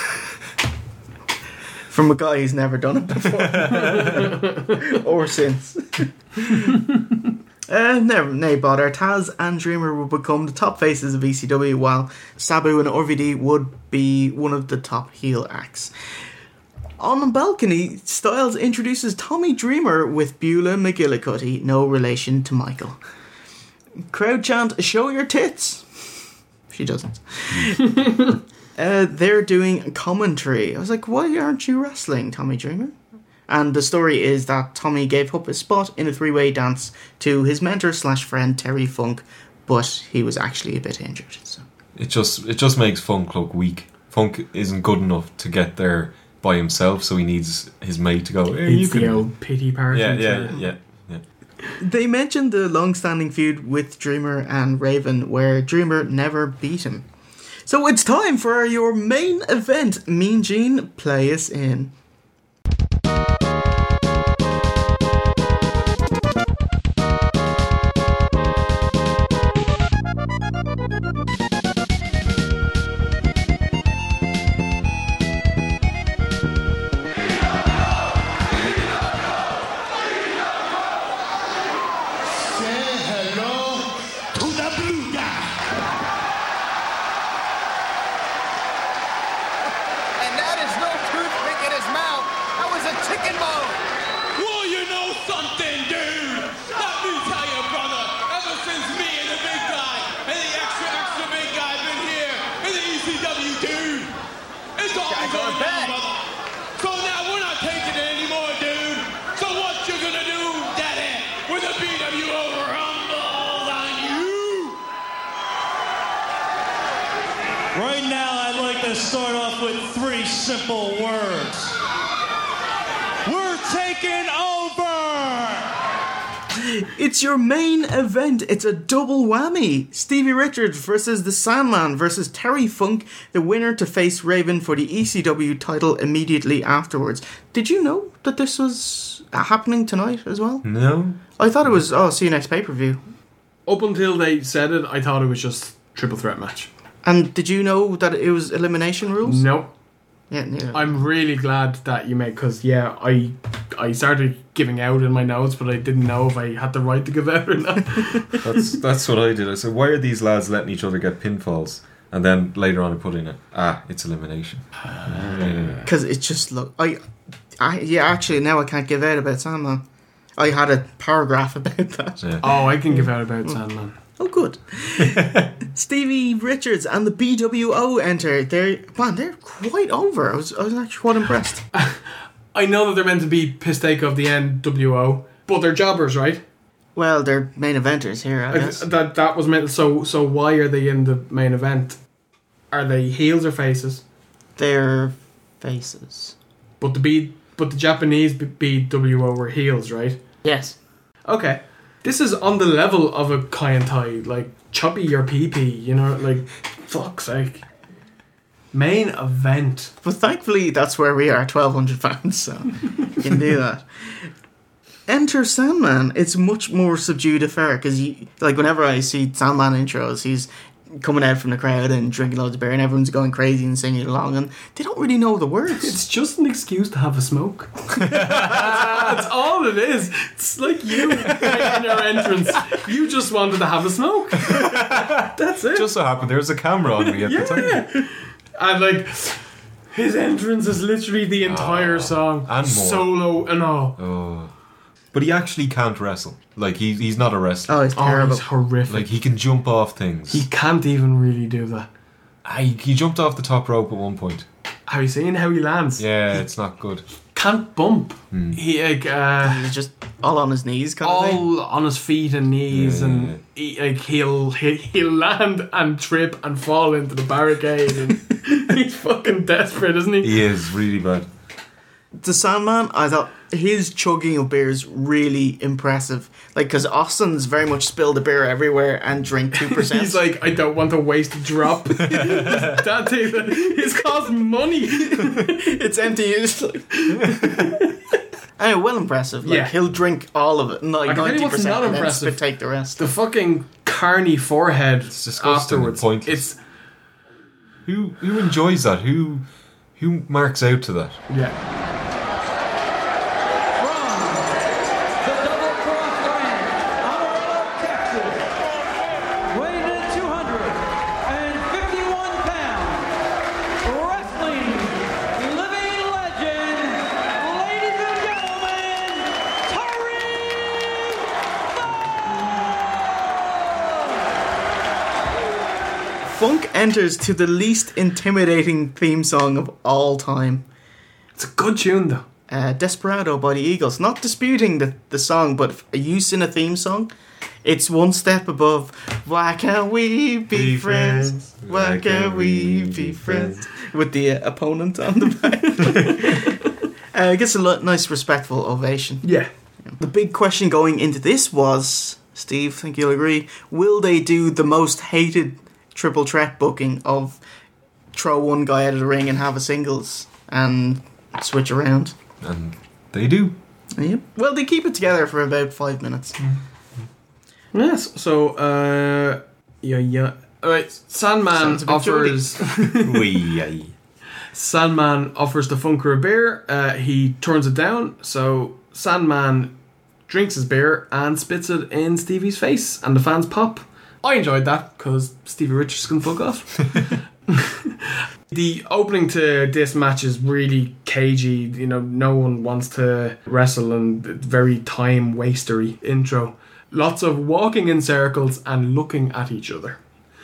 From a guy who's never done it before. Or since. uh, never, nay bother. Taz and Dreamer would become the top faces of E C W, while Sabu and R V D would be one of the top heel acts. On the balcony, Styles introduces Tommy Dreamer with Beulah McGillicuddy, no relation to Michael. Crowd chant, show your tits. She doesn't. uh, they're doing commentary. I was like, why aren't you wrestling, Tommy Dreamer? And the story is that Tommy gave up his spot in a three-way dance to his mentor slash friend Terry Funk, but he was actually a bit injured. So. It just it just makes Funk look weak. Funk isn't good enough to get there by himself, so he needs his mate to go, hey, you It's the can... old pity party. Yeah, to- yeah, yeah, yeah. They mentioned the long-standing feud with Dreamer and Raven, where Dreamer never beat him. So it's time for your main event. Mean Gene, play us in. And that is no toothpick in his mouth. That was a chicken bone. Well, you know something, dude. Let me tell you, brother. Ever since me and the big guy and the extra, extra big guy been here in the E C W, dude, it's all Guys going are back. down, brother. So now we're not taking it anymore, dude. So what you gonna do, daddy, with the B W O rumble on you? Right now, I'd like to start off with three simple words. We're taking over! It's your main event. It's a double whammy. Stevie Richards versus the Sandman versus Terry Funk, the winner to face Raven for the E C W title immediately afterwards. Did you know that this was happening tonight as well? No? I thought it was, oh, see you next pay-per-view. Up until they said it, I thought it was just triple threat match. And did you know that it was elimination rules? Nope. Yeah, neither. I'm really glad that you made, because yeah, I I started giving out in my notes, but I didn't know if I had the right to give out or not. That's that's what I did. I said, why are these lads letting each other get pinfalls? And then later on I put in it, ah, it's elimination. Because it just look I, I yeah actually now I can't give out about Sandman. I had a paragraph about that. Yeah. Oh, I can give out about Sandman. Oh, good. Stevie Richards and the B W O enter. They're man, they're quite over. I was I was actually quite impressed. I know that they're meant to be piss take of the N W O, but they're jobbers, right? Well, they're main eventers here, I I- guess. that that was meant. So so why are they in the main event? Are they heels or faces? They're faces. But the B but the Japanese B W O were heels, right? Yes. Okay. This is on the level of a Kaientai, like Chubby or P P, you know, like fuck's sake. Main event. But thankfully, that's where we are, twelve hundred fans, so you can do that. Enter Sandman. It's much more subdued affair, because, like, whenever I see Sandman intros, he's coming out from the crowd and drinking loads of beer, and everyone's going crazy and singing along, and they don't really know the words. It's just an excuse to have a smoke. That's all it is. It's like you in your entrance. You just wanted to have a smoke. That's it. Just so happened there was a camera on me at yeah. the time. And like, his entrance is literally the entire oh, song. And more. Solo and all. Oh. But he actually can't wrestle. Like, he, he's not a wrestler. Oh, he's terrible. Oh, he's horrific. Like, he can jump off things. He can't even really do that. I, he jumped off the top rope at one point. Have you seen how he lands? Yeah, he it's not good. Can't bump. Hmm. He like uh, he's just all on his knees, kind all of thing. on his feet and knees, Yeah. and he, like he'll he, he'll land and trip and fall into the barricade, and he's fucking desperate, isn't he? He is really bad. The Sandman, I thought his chugging of beer is really impressive. Like, because Austin's very much spilled the beer everywhere and drink two percent. He's like, I don't want to waste a drop. That thing, it's cost money. It's empty. It's like anyway, well impressive. Like, Yeah. he'll drink all of it, like I can tell you ninety what's percent, not and then impressive. spit take the rest. The fucking carny forehead It's disgusting and afterwards. pointless. It's Who who enjoys that? Who who marks out to that? yeah. Weighing in two hundred fifty-one pounds, wrestling living legend, ladies and gentlemen, Tariq Funk enters to the least intimidating theme song of all time. It's a good tune though. Uh, Desperado by the Eagles. Not disputing the, the song, but a use in a theme song, it's one step above Why Can't We Be, Be friends? friends? Why Can't We Be Friends? With the uh, opponent on the back. uh, it gets a lo- nice respectful ovation. Yeah. The big question going into this was, Steve, I think you'll agree, will they do the most hated triple threat booking of throw one guy out of the ring and have a singles and switch around? And they do. Yep. Well, they keep it together for about five minutes. Yes. So, uh, yeah, yeah. All right. Sandman Sounds a bit offers. Wee. Sandman offers the Funker a beer. Uh, he turns it down. So Sandman drinks his beer and spits it in Stevie's face, and the fans pop. I enjoyed that because Stevie Richards can fuck off. The opening to this match is really cagey. You know, no one wants to wrestle, and very time wastery intro. Lots of walking in circles and looking at each other.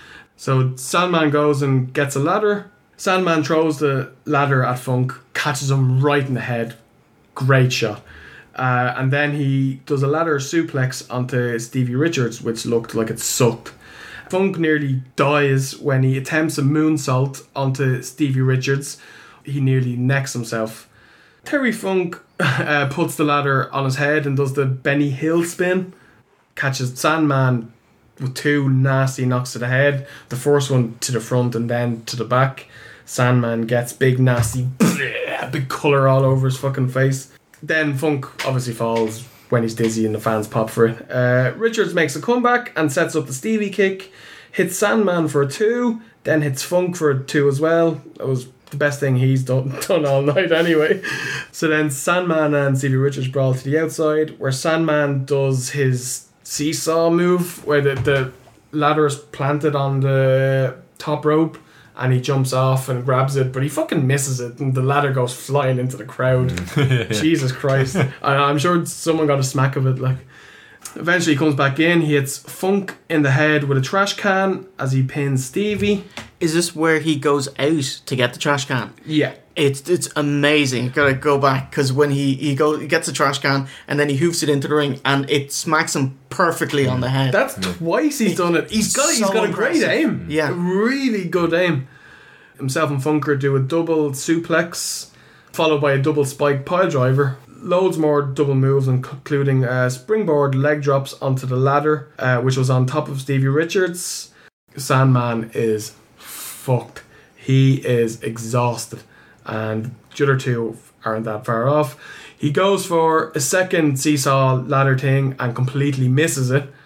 So Sandman goes and gets a ladder. Sandman throws the ladder at Funk, catches him right in the head. Great shot. Uh, and then he does a ladder suplex onto Stevie Richards, which looked like it sucked. Funk nearly dies when he attempts a moonsault onto Stevie Richards. He nearly necks himself. Terry Funk uh, puts the ladder on his head and does the Benny Hill spin. Catches Sandman with two nasty knocks to the head. The first one to the front and then to the back. Sandman gets big nasty big colour all over his fucking face. Then Funk obviously falls when he's dizzy and the fans pop for it. Uh, Richards makes a comeback and sets up the Stevie kick. Hits Sandman for a two. Then hits Funk for a two as well. That was the best thing he's done, done all night anyway. So then Sandman and Stevie Richards brawl to the outside, where Sandman does his seesaw move, where the, the ladder is planted on the top rope and he jumps off and grabs it, but he fucking misses it and the ladder goes flying into the crowd. Jesus Christ. I, I'm sure someone got a smack of it. Like, eventually he comes back in, he hits Funk in the head with a trash can as he pins Stevie. Is this where he goes out to get the trash can? Yeah. It's it's amazing. You gotta go back, because when he he go he gets a trash can and then he hoofs it into the ring and it smacks him perfectly on the head. That's twice he's done it. He's got So he's got a great impressive. aim. Yeah. Really good aim. Himself and Funker do a double suplex followed by a double spike pile driver. Loads more double moves, including uh, springboard leg drops onto the ladder, uh, which was on top of Stevie Richards. Sandman is fucked. He is exhausted, and the other two aren't that far off. He goes for a second seesaw ladder thing and completely misses it.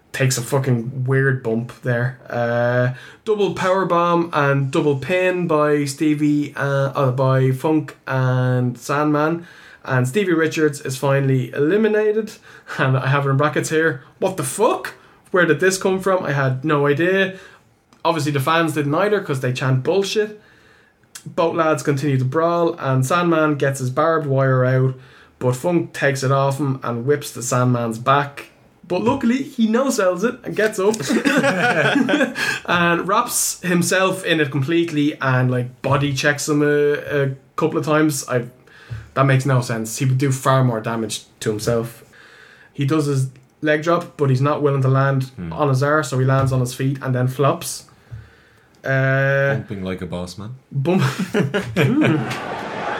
takes a fucking weird bump there. Uh, double power bomb and double pin by Stevie, uh, uh, by Funk and Sandman. And Stevie Richards is finally eliminated. And I have it in brackets here. What the fuck? Where did this come from? I had no idea. Obviously the fans didn't either because they chant bullshit. Both lads continue to brawl and Sandman gets his barbed wire out, but Funk takes it off him and whips the Sandman's back. But luckily he no-sells it and gets up and wraps himself in it completely and like body checks him a, a couple of times. I That makes no sense. He would do far more damage to himself. He does his leg drop, but he's not willing to land hmm. on his arse, so he lands on his feet and then flops. Uh, Bumping like a boss man. Bump. mm.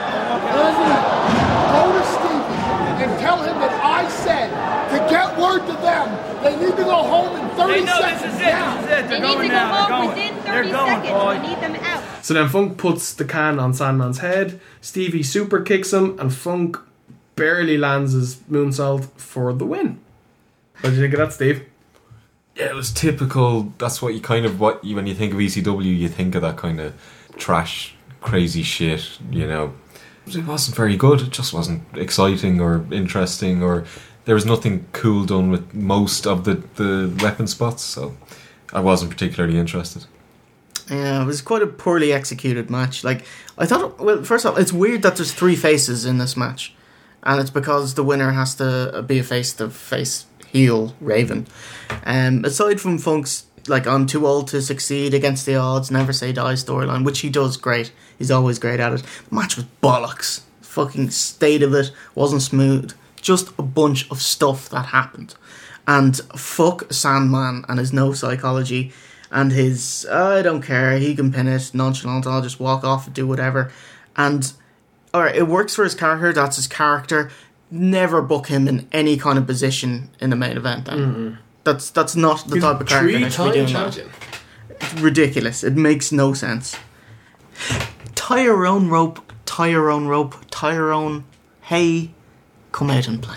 Go to Stevie and tell him that I said to get word to them. They need to go home in thirty they know seconds. This is it. Now. This is it. They're They going need to go now. home They're within going. thirty They're going, seconds. boy. We need them out. So then Funk puts the can on Sandman's head. Stevie super kicks him, and Funk barely lands his moonsault for the win. What did you think of that, Steve? Yeah, it was typical. That's what you kind of what you, when you think of E C W, you think of that kind of trash, crazy shit. You know, it wasn't very good. It just wasn't exciting or interesting, or there was nothing cool done with most of the the weapon spots. So I wasn't particularly interested. Yeah, it was quite a poorly executed match. Like I thought. Well, first of all, it's weird that there's three faces in this match, and it's because the winner has to be a face to face heel Raven. Um, aside from Funk's like I'm too old to succeed against the odds, never say die storyline, which he does great. He's always great at it. The match was bollocks. Fucking state of it wasn't smooth. Just a bunch of stuff that happened. And fuck Sandman and his no psychology and his oh, I don't care, he can pin it, nonchalant, I'll just walk off and do whatever. And alright, it works for his character, that's his character. Never book him in any kind of position in the main event then. Mm-hmm. That's that's not the He's type of character that should be doing champion. that. It's ridiculous. It makes no sense. Tie your own rope, tie your own rope, tie your own hey, come out and play.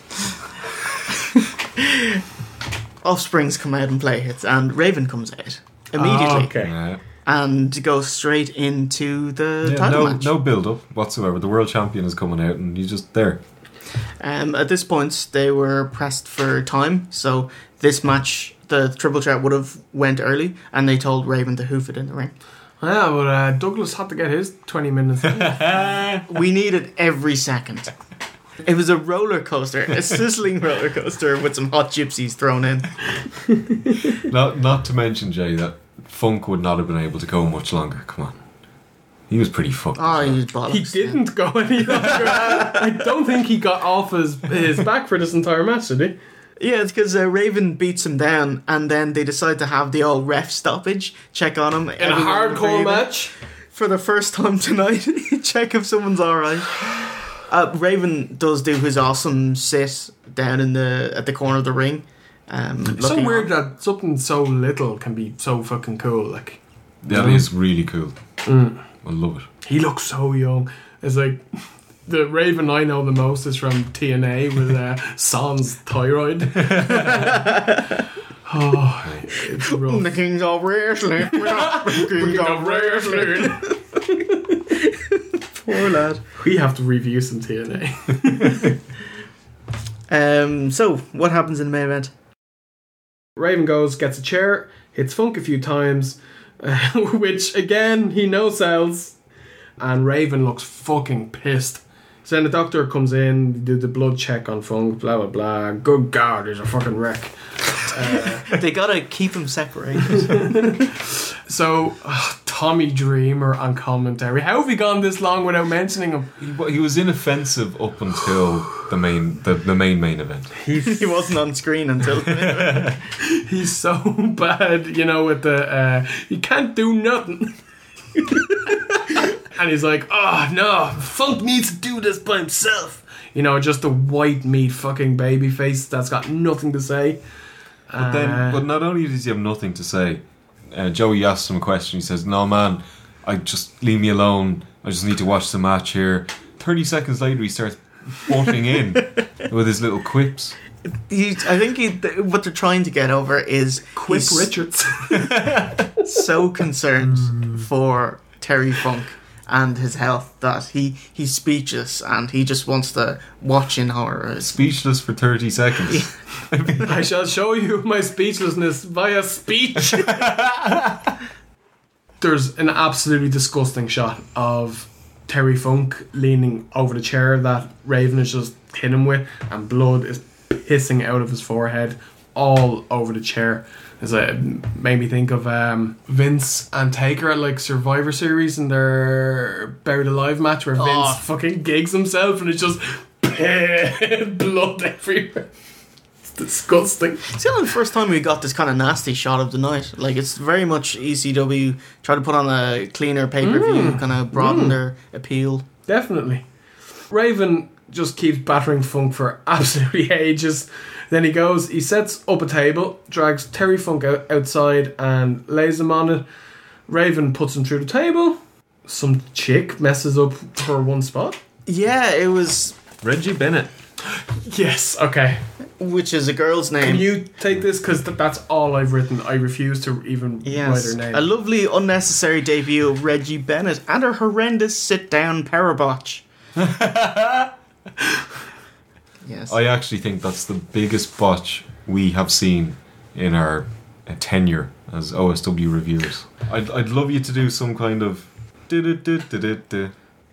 Offsprings come out and play hits, and Raven comes out immediately. Oh, okay. Yeah. And goes straight into the Yeah, title no, match. no build up whatsoever. The world champion is coming out, and he's just there. Um, at this point, they were pressed for time, so this match, the triple threat would have went early, and they told Raven to hoof it in the ring. Yeah, but uh, Douglas had to get his twenty minutes. We needed every second. It was a roller coaster, a sizzling roller coaster with some hot gypsies thrown in. Not, not to mention, Jay, that Funk would not have been able to go much longer. Come on. He was pretty fucked. Oh, he was bollocks. He didn't go any longer. I don't think he got off his, his back for this entire match, did he? Yeah, it's because uh, Raven beats him down, and then they decide to have the old ref stoppage, check on him. In a hardcore match? For the first time tonight, check if someone's alright. Uh, Raven does do his awesome sit down in the at the corner of the ring. Um, It's so looking weird on. that something so little can be so fucking cool. Like, That is really cool. Mm. I love it. He looks so young. It's like the Raven I know the most is from T N A with uh, Sans thyroid. Oh, it's rough. The Kings of Wrestling. The Kings of Wrestling. Poor lad. We have to review some T N A. um. So, what happens in the main event? Raven goes, gets a chair, hits Funk a few times, uh, which again he no sells, and Raven looks fucking pissed. So then the doctor comes in, do the blood check on Funk, blah blah blah. Good God, he's a fucking wreck. Uh, they gotta keep him separated. So uh, Tommy Dreamer on commentary. How have we gone this long without mentioning him? He, he was inoffensive up until the main the, the main main event. He, he wasn't on screen until the main event. He's so bad, you know, with the uh, he can't do nothing. And he's like, oh no, Funk needs to do this by himself. You know, just a white meat fucking baby face that's got nothing to say. But then, Uh, but not only does he have nothing to say, uh, Joey asks him a question. He says, "No, man, I just leave me alone. I just need to watch the match here." Thirty seconds later, he starts butting in with his little quips. he, I think he, what they're trying to get over is Quip he's Richards. so concerned mm. for Terry Funk and his health that he, he's speechless and he just wants to watch in horror. Speechless for thirty seconds. I shall show you my speechlessness via speech. There's an absolutely disgusting shot of Terry Funk leaning over the chair that Raven has just hit him with, and blood is pissing out of his forehead all over the chair. It's like, it made me think of um, Vince and Taker at like Survivor Series in their Buried Alive match where Vince oh. fucking gigs himself and it's just blood everywhere. It's disgusting. It's only the first time we got this kind of nasty shot of the night. Like, it's very much E C W trying to put on a cleaner pay-per-view, mm. kind of broaden mm. their appeal. Definitely. Raven just keeps battering Funk for absolutely ages. Then he goes, he sets up a table, drags Terry Funk out, outside and lays him on it. Raven puts him through the table. Some chick messes up her one spot. Yeah, it was... Reggie Bennett. Yes, okay. Which is a girl's name. Can you take this? Because th- that's all I've written. I refuse to even yes. write her name. A lovely, unnecessary debut of Reggie Bennett and her horrendous sit-down power botch. Yes. I actually think that's the biggest botch we have seen in our uh, tenure as O S W reviewers. I'd I'd love you to do some kind of du-du-du-du-du-du.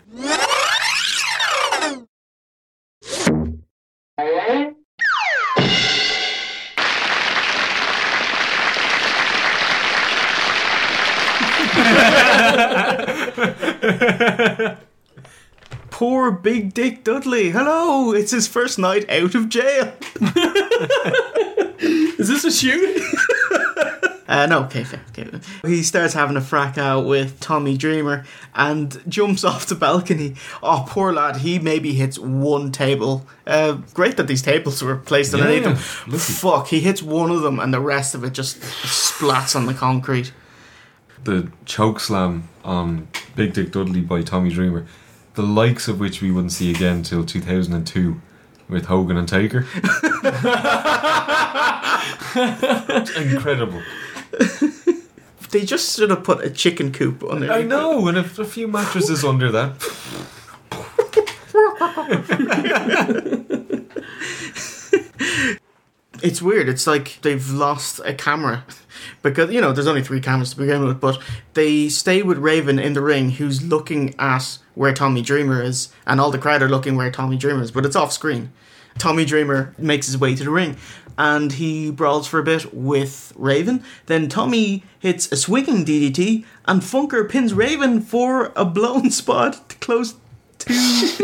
Poor Big Dick Dudley. Hello, it's his first night out of jail. Is this a shoot? uh, no, okay, okay, okay. He starts having a fracas with Tommy Dreamer and jumps off the balcony. Oh, poor lad, he maybe hits one table. Uh, great that these tables were placed underneath yeah, him. lucky. Fuck, he hits one of them and the rest of it just splats on the concrete. The choke slam on Big Dick Dudley by Tommy Dreamer, the likes of which we wouldn't see again till two thousand two with Hogan and Taker. Incredible. They just should have put a chicken coop under. I know, and a, a few mattresses under that. It's weird. It's like they've lost a camera. Because, you know, there's only three cameras to begin with, but they stay with Raven in the ring, who's looking at where Tommy Dreamer is, and all the crowd are looking where Tommy Dreamer is, but it's off screen. Tommy Dreamer makes his way to the ring, and he brawls for a bit with Raven. Then Tommy hits a swinging D D T, and Funker pins Raven for a blown spot to close two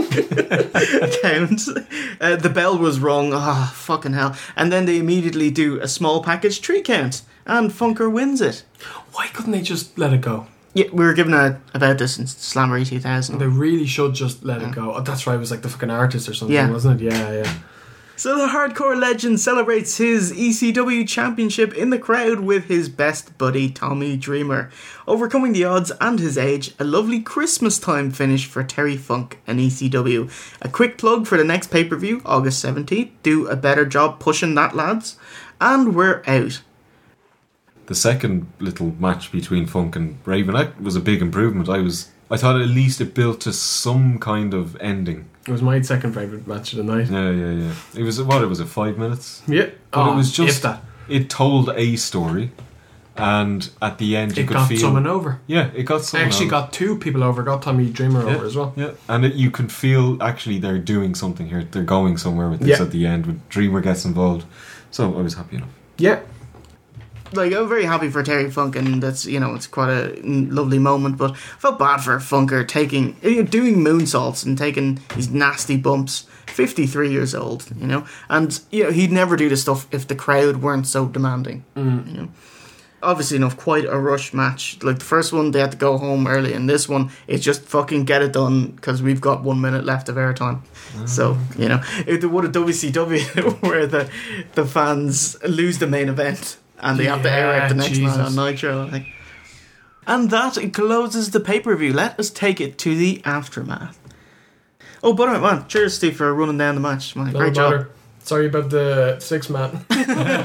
counts. Uh, the bell was wrong. Ah, oh, fucking hell. And then they immediately do a small package three count. And Funker wins it. Why couldn't they just let it go? Yeah, we were given a, about this in Slamboree two thousand. They really should just let yeah. it go. Oh, that's right, it was like the fucking artist or something, yeah. wasn't it? Yeah, yeah. So the Hardcore Legend celebrates his E C W championship in the crowd with his best buddy Tommy Dreamer. Overcoming the odds and his age, a lovely Christmas time finish for Terry Funk and E C W. A quick plug for the next pay-per-view, August seventeenth. Do a better job pushing that, lads. And we're out. The second little match between Funk and Raven, that was a big improvement. I was, I thought at least it built to some kind of ending. It was my second favourite match of the night. Yeah, yeah, yeah. It was, what, it was, it five minutes? Yeah. But oh, it was just, if that. It told a story, and at the end you it could got feel... someone over. Yeah, it got someone over. Actually over. got two people over, got Tommy Dreamer yeah, over as well. Yeah, and it, you can feel, actually, they're doing something here. They're going somewhere with this yeah. at the end, when Dreamer gets involved. So I was happy enough. Yeah. Like, I'm very happy for Terry Funk, and that's, you know, it's quite a lovely moment, but I felt bad for Funker taking, you know, doing moonsaults and taking these nasty bumps. fifty-three years old, you know, and, you know, he'd never do this stuff if the crowd weren't so demanding, mm. you know. Obviously enough, quite a rush match. Like, the first one, they had to go home early, and this one, it's just fucking get it done, because we've got one minute left of airtime. Mm. So, you know, it would have W C W where the, the fans lose the main event, and they yeah, have to air out the next Jesus. night on Nitro, I think. And that closes the pay-per-view. Let us take it to the aftermath. Oh, by the way, man, cheers, Steve, for running down the match. Man, great job. Sorry about the six man. E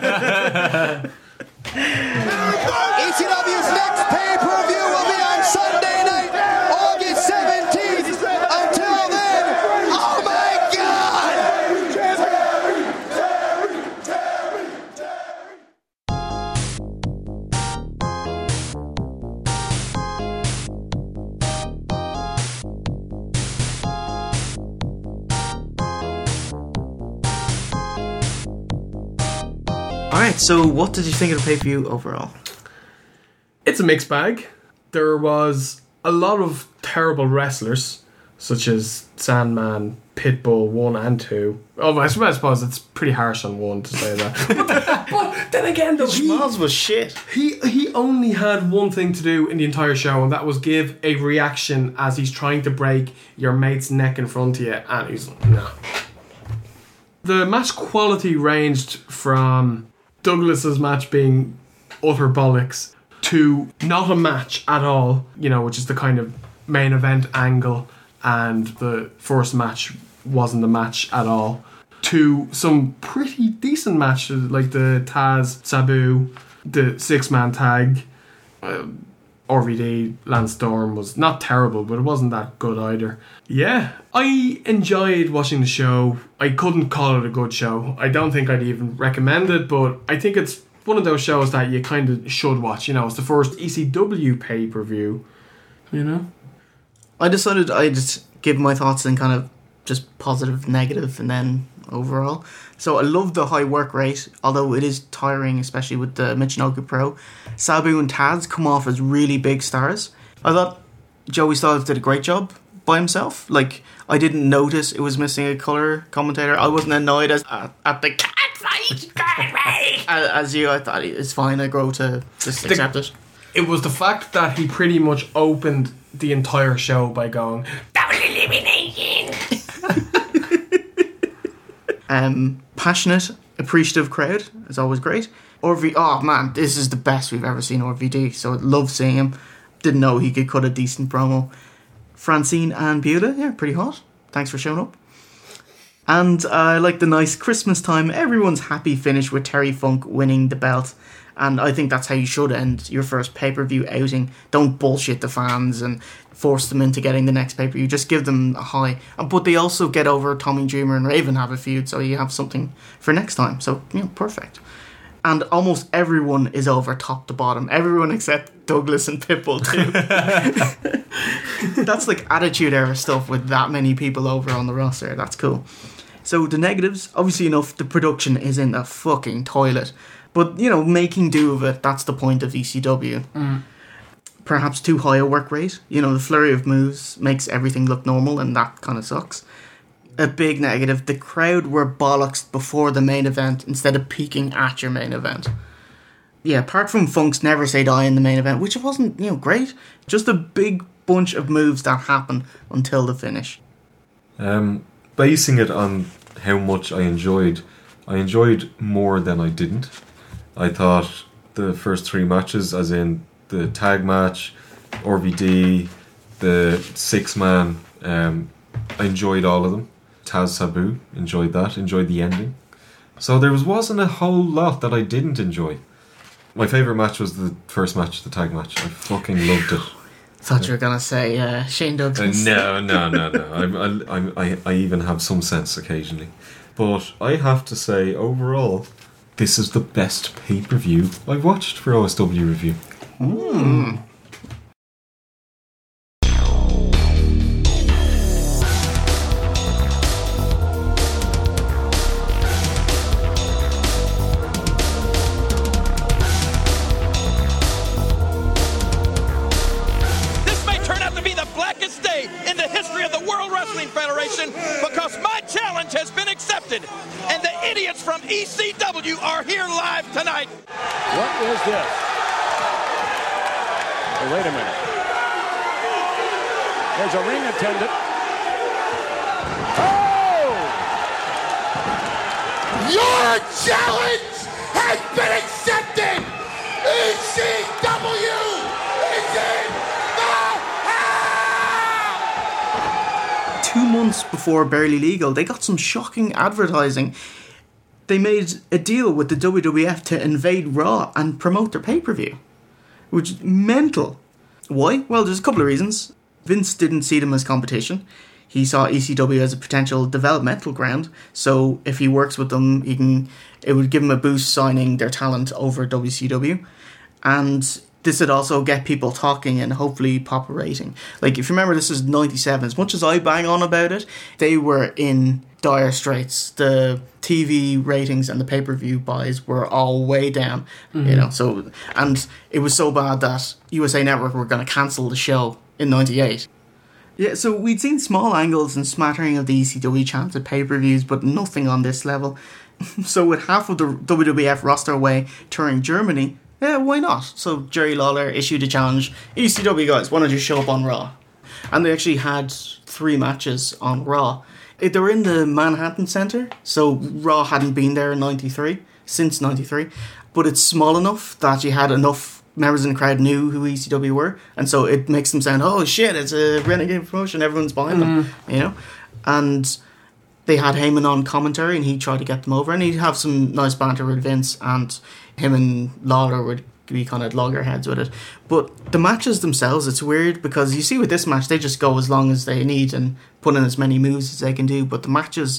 C W's next pay-per-view will be on Sunday night, August seventeenth. Until then, oh my God! Alright, so what did you think of the pay-per-view overall? It's a mixed bag. There was a lot of terrible wrestlers, such as Sandman, Pitbull one and two. Oh, I suppose it's pretty harsh on one to say that. but, but then again, though, he, Schmalz was shit. He he only had one thing to do in the entire show, and that was give a reaction as he's trying to break your mate's neck in front of you, and he's like, no. The match quality ranged from Douglas's match being utter bollocks to not a match at all, you know, which is the kind of main event angle, and the first match wasn't a match at all, to some pretty decent matches like the Taz Sabu, the six man tag. uh, R V D Lance Storm was not terrible, but it wasn't that good either. Yeah, I enjoyed watching the show. I couldn't call it a good show. I don't think I'd even recommend it, but I think it's one of those shows that you kind of should watch. You know, it's the first E C W pay-per-view, you know? I decided I'd give my thoughts in kind of just positive, negative, and then overall. So I love the high work rate, although it is tiring, especially with the Michinoku Pro. Sabu and Taz come off as really big stars. I thought Joey Styles did a great job by himself. Like, I didn't notice it was missing a colour commentator. I wasn't annoyed as at, at the cat fight, cat fight. as, as you. I thought it's fine. I grow to just The- accept it. It was the fact that he pretty much opened the entire show by going, double elimination. Um, passionate, appreciative crowd is always great. R V, oh man, this is the best we've ever seen R V D, so I love seeing him. Didn't know he could cut a decent promo. Francine and Beulah, yeah, pretty hot. Thanks for showing up. And I uh, like the nice Christmas time, everyone's happy finish with Terry Funk winning the belt. And I think that's how you should end your first pay-per-view outing. Don't bullshit the fans and force them into getting the next pay-per-view. Just give them a high. But they also get over Tommy Dreamer and Raven have a feud, so you have something for next time. So, you know, perfect. And almost everyone is over top to bottom. Everyone except Douglas and Pitbull too. That's like Attitude Era stuff with that many people over on the roster. That's cool. So the negatives, obviously enough, the production is in the fucking toilet. But, you know, making do of it, that's the point of E C W. Mm. Perhaps too high a work rate. You know, the flurry of moves makes everything look normal, and that kind of sucks. A big negative, the crowd were bollocks before the main event instead of peaking at your main event. Yeah, apart from Funk's Never Say Die in the main event, which wasn't, you know, great. Just a big bunch of moves that happen until the finish. Um, basing it on how much I enjoyed, I enjoyed more than I didn't. I thought the first three matches, as in the tag match, R V D, the six man, um, I enjoyed all of them. Taz Sabu, enjoyed that, enjoyed the ending. So there was, wasn't a whole lot that I didn't enjoy. My favourite match was the first match, the tag match. I fucking loved it. Thought you were gonna say uh, Shane Uh, Douglas. no, no, no, no. I'm, I'm, I, I even have some sense occasionally. But I have to say, overall, this is the best pay-per-view I've watched for O S W Review. Mm. This may turn out to be the blackest day in the history of the World Wrestling Federation because my challenge has been accepted and the idiots from E C W are here live tonight. What is this? Oh, wait a minute. There's a ring attendant. Oh! Your challenge has been accepted! E C W is in the Two months before Barely Legal, they got some shocking advertising. they made a deal with the W W F to invade Raw and promote their pay-per-view, which is mental. Why? Well, there's a couple of reasons. Vince didn't see them as competition. He saw E C W as a potential developmental ground, so if he works with them, he can. It would give him a boost signing their talent over W C W, and this would also get people talking and hopefully pop a rating. Like, if you remember, this is ninety-seven. As much as I bang on about it, they were in dire straits. The T V ratings and the pay-per-view buys were all way down, mm-hmm. you know. So, and it was so bad that U S A Network were going to cancel the show in ninety-eight. Yeah, so we'd seen small angles and smattering of the E C W chance at pay-per-views, but nothing on this level. So with half of the W W F roster away touring Germany, yeah, why not? So Jerry Lawler issued a challenge. E C W guys, why don't you show up on Raw? And they actually had three matches on Raw. They were in the Manhattan Center, so Raw hadn't been there in ninety-three, since ninety-three, but it's small enough that you had enough members in the crowd knew who E C W were, and so it makes them sound, oh shit, it's a renegade promotion, everyone's behind mm. them, you know? And they had Heyman on commentary, and he tried to get them over, and he'd have some nice banter with Vince, and him and Lawler would be kind of loggerheads with it. But the matches themselves, it's weird, because you see with this match, they just go as long as they need and put in as many moves as they can do, but the matches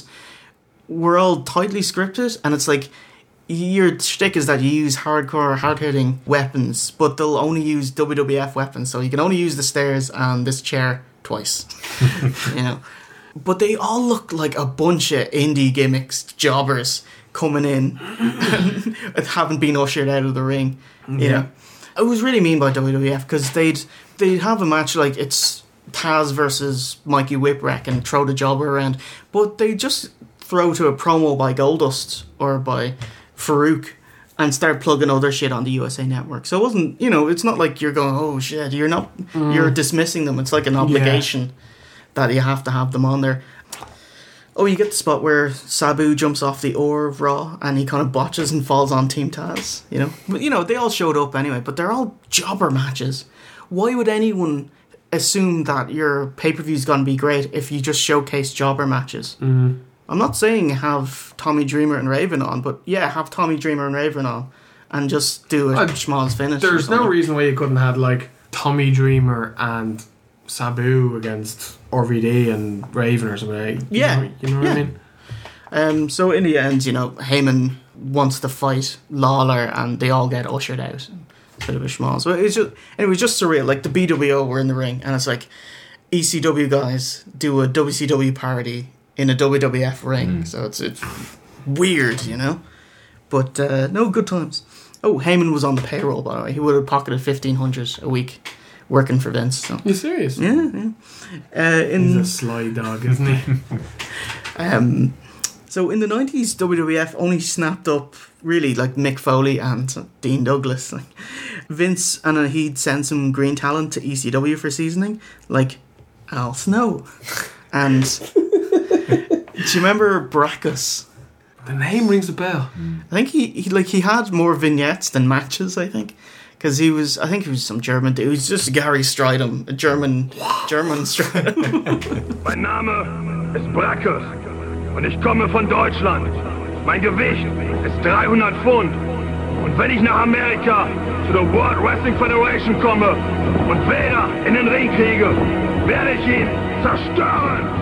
were all tightly scripted, and it's like, your shtick is that you use hardcore, hard-hitting weapons, but they'll only use W W F weapons, so you can only use the stairs and this chair twice. You know, but they all look like a bunch of indie gimmicks, jobbers coming in and haven't been ushered out of the ring. You yeah. know, it was really mean by W W F because they'd they'd have a match like it's Taz versus Mikey Whipwreck and throw the jobber around, but they just throw to a promo by Goldust or by Farouk and start plugging other shit on the U S A Network. So it wasn't, you know, it's not like you're going, oh shit, you're not, mm. you're dismissing them. It's like an obligation yeah. that you have to have them on there. Oh, you get the spot where Sabu jumps off the oar of Raw and he kind of botches and falls on Team Taz, you know. But, you know, they all showed up anyway, but they're all jobber matches. Why would anyone assume that your pay-per-view's going to be great if you just showcase jobber matches? Mm. I'm not saying have Tommy Dreamer and Raven on, but yeah, have Tommy Dreamer and Raven on and just do a uh, schmoz finish. There's no reason why you couldn't have like Tommy Dreamer and Sabu against R V D and Raven or something. You yeah. know, you know what yeah. I mean? Um, so in the end, you know, Heyman wants to fight Lawler and they all get ushered out. It's a bit of a schmoz. So it's just, it was just surreal. Like the B W O were in the ring and it's like E C W guys do a W C W parody in a W W F ring, mm. so it's it's weird, you know. But uh, no, good times. Oh, Heyman was on the payroll, by the way. He would have pocketed fifteen hundred a week working for Vince. So. You serious? Yeah, yeah. Uh, in, He's a sly dog, isn't he? um, so in the nineties, W W F only snapped up really like Mick Foley and Dean Douglas. Like Vince, and uh, he'd send some green talent to E C W for seasoning, like Al Snow, and. Do you remember Brackus? The name rings a bell. I think he, he like he had more vignettes than matches. I think because he was. I think he was some German dude. He was just Gary Stridham, a German German Stridham. Mein Name ist Brackus und ich komme von Deutschland. Mein Gewicht ist dreihundert Pfund und wenn ich nach Amerika zu der World Wrestling Federation komme und Vader in den Ring kriege, werde ich ihn zerstören.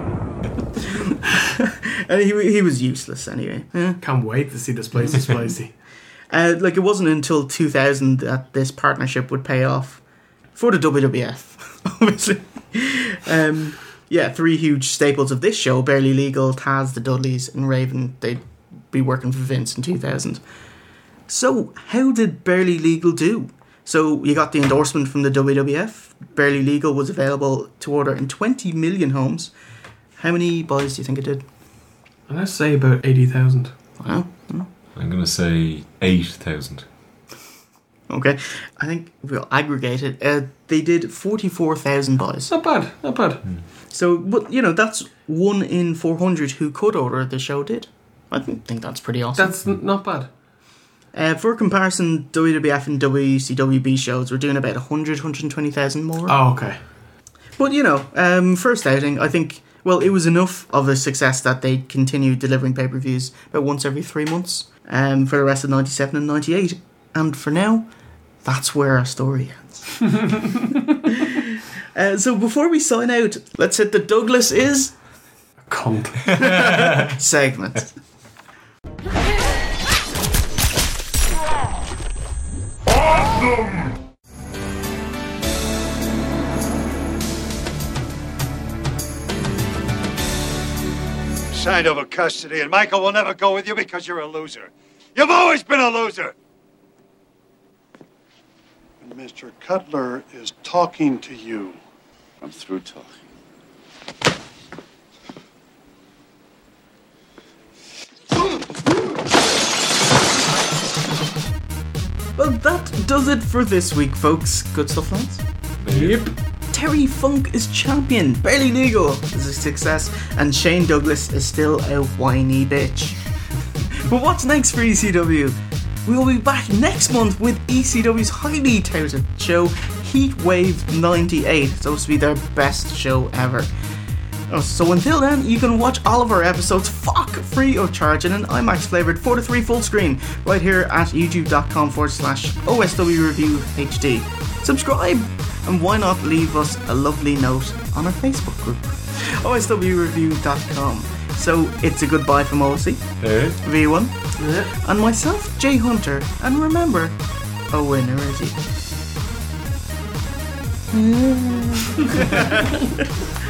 And he he was useless anyway. Yeah. Can't wait to see this place is spicy. uh, like it wasn't until two thousand that this partnership would pay off for the W W F, obviously. um, yeah, three huge staples of this show: Barely Legal, Taz, the Dudleys, and Raven. They'd be working for Vince in two thousand. So how did Barely Legal do? So you got the endorsement from the W W F. Barely Legal was available to order in twenty million homes. How many buys do you think it did? I'm going to say about eighty thousand. Wow. I'm going to say eight thousand. Okay. I think we'll aggregate it. Uh, they did forty-four thousand buys. Not bad, not bad. Mm. So, but, you know, that's one in four hundred who could order the show did. I think that's pretty awesome. That's n- not bad. Uh, for comparison, W W F and W C W B shows were doing about one hundred, one hundred twenty thousand more. Oh, okay. But, you know, um, first outing, I think Well, it was enough of a success that they continued delivering pay-per-views about once every three months um, for the rest of ninety-seven and ninety-eight. And for now, that's where our story ends. uh, so before we sign out, let's hit the Douglas is... a cunt. segment. Awesome! Signed over custody, and Michael will never go with you because you're a loser. You've always been a loser! And Mister Cutler is talking to you. I'm through talking. Well, that does it for this week, folks. Good stuff, lads? Yep. Terry Funk is champion. Barely Legal is a success. And Shane Douglas is still a whiny bitch. But what's next for E C W? We will be back next month with E C W's highly touted show, Heatwave ninety-eight. It's supposed to be their best show ever. So until then, you can watch all of our episodes fuck free of charge in an IMAX flavoured four to three full screen right here at youtube.com forward slash OSW Review H D. Subscribe, and why not leave us a lovely note on our Facebook group, O S W review dot com. So it's a goodbye from O C, Hey. V one, and myself, Jay Hunter, and remember, a winner is you.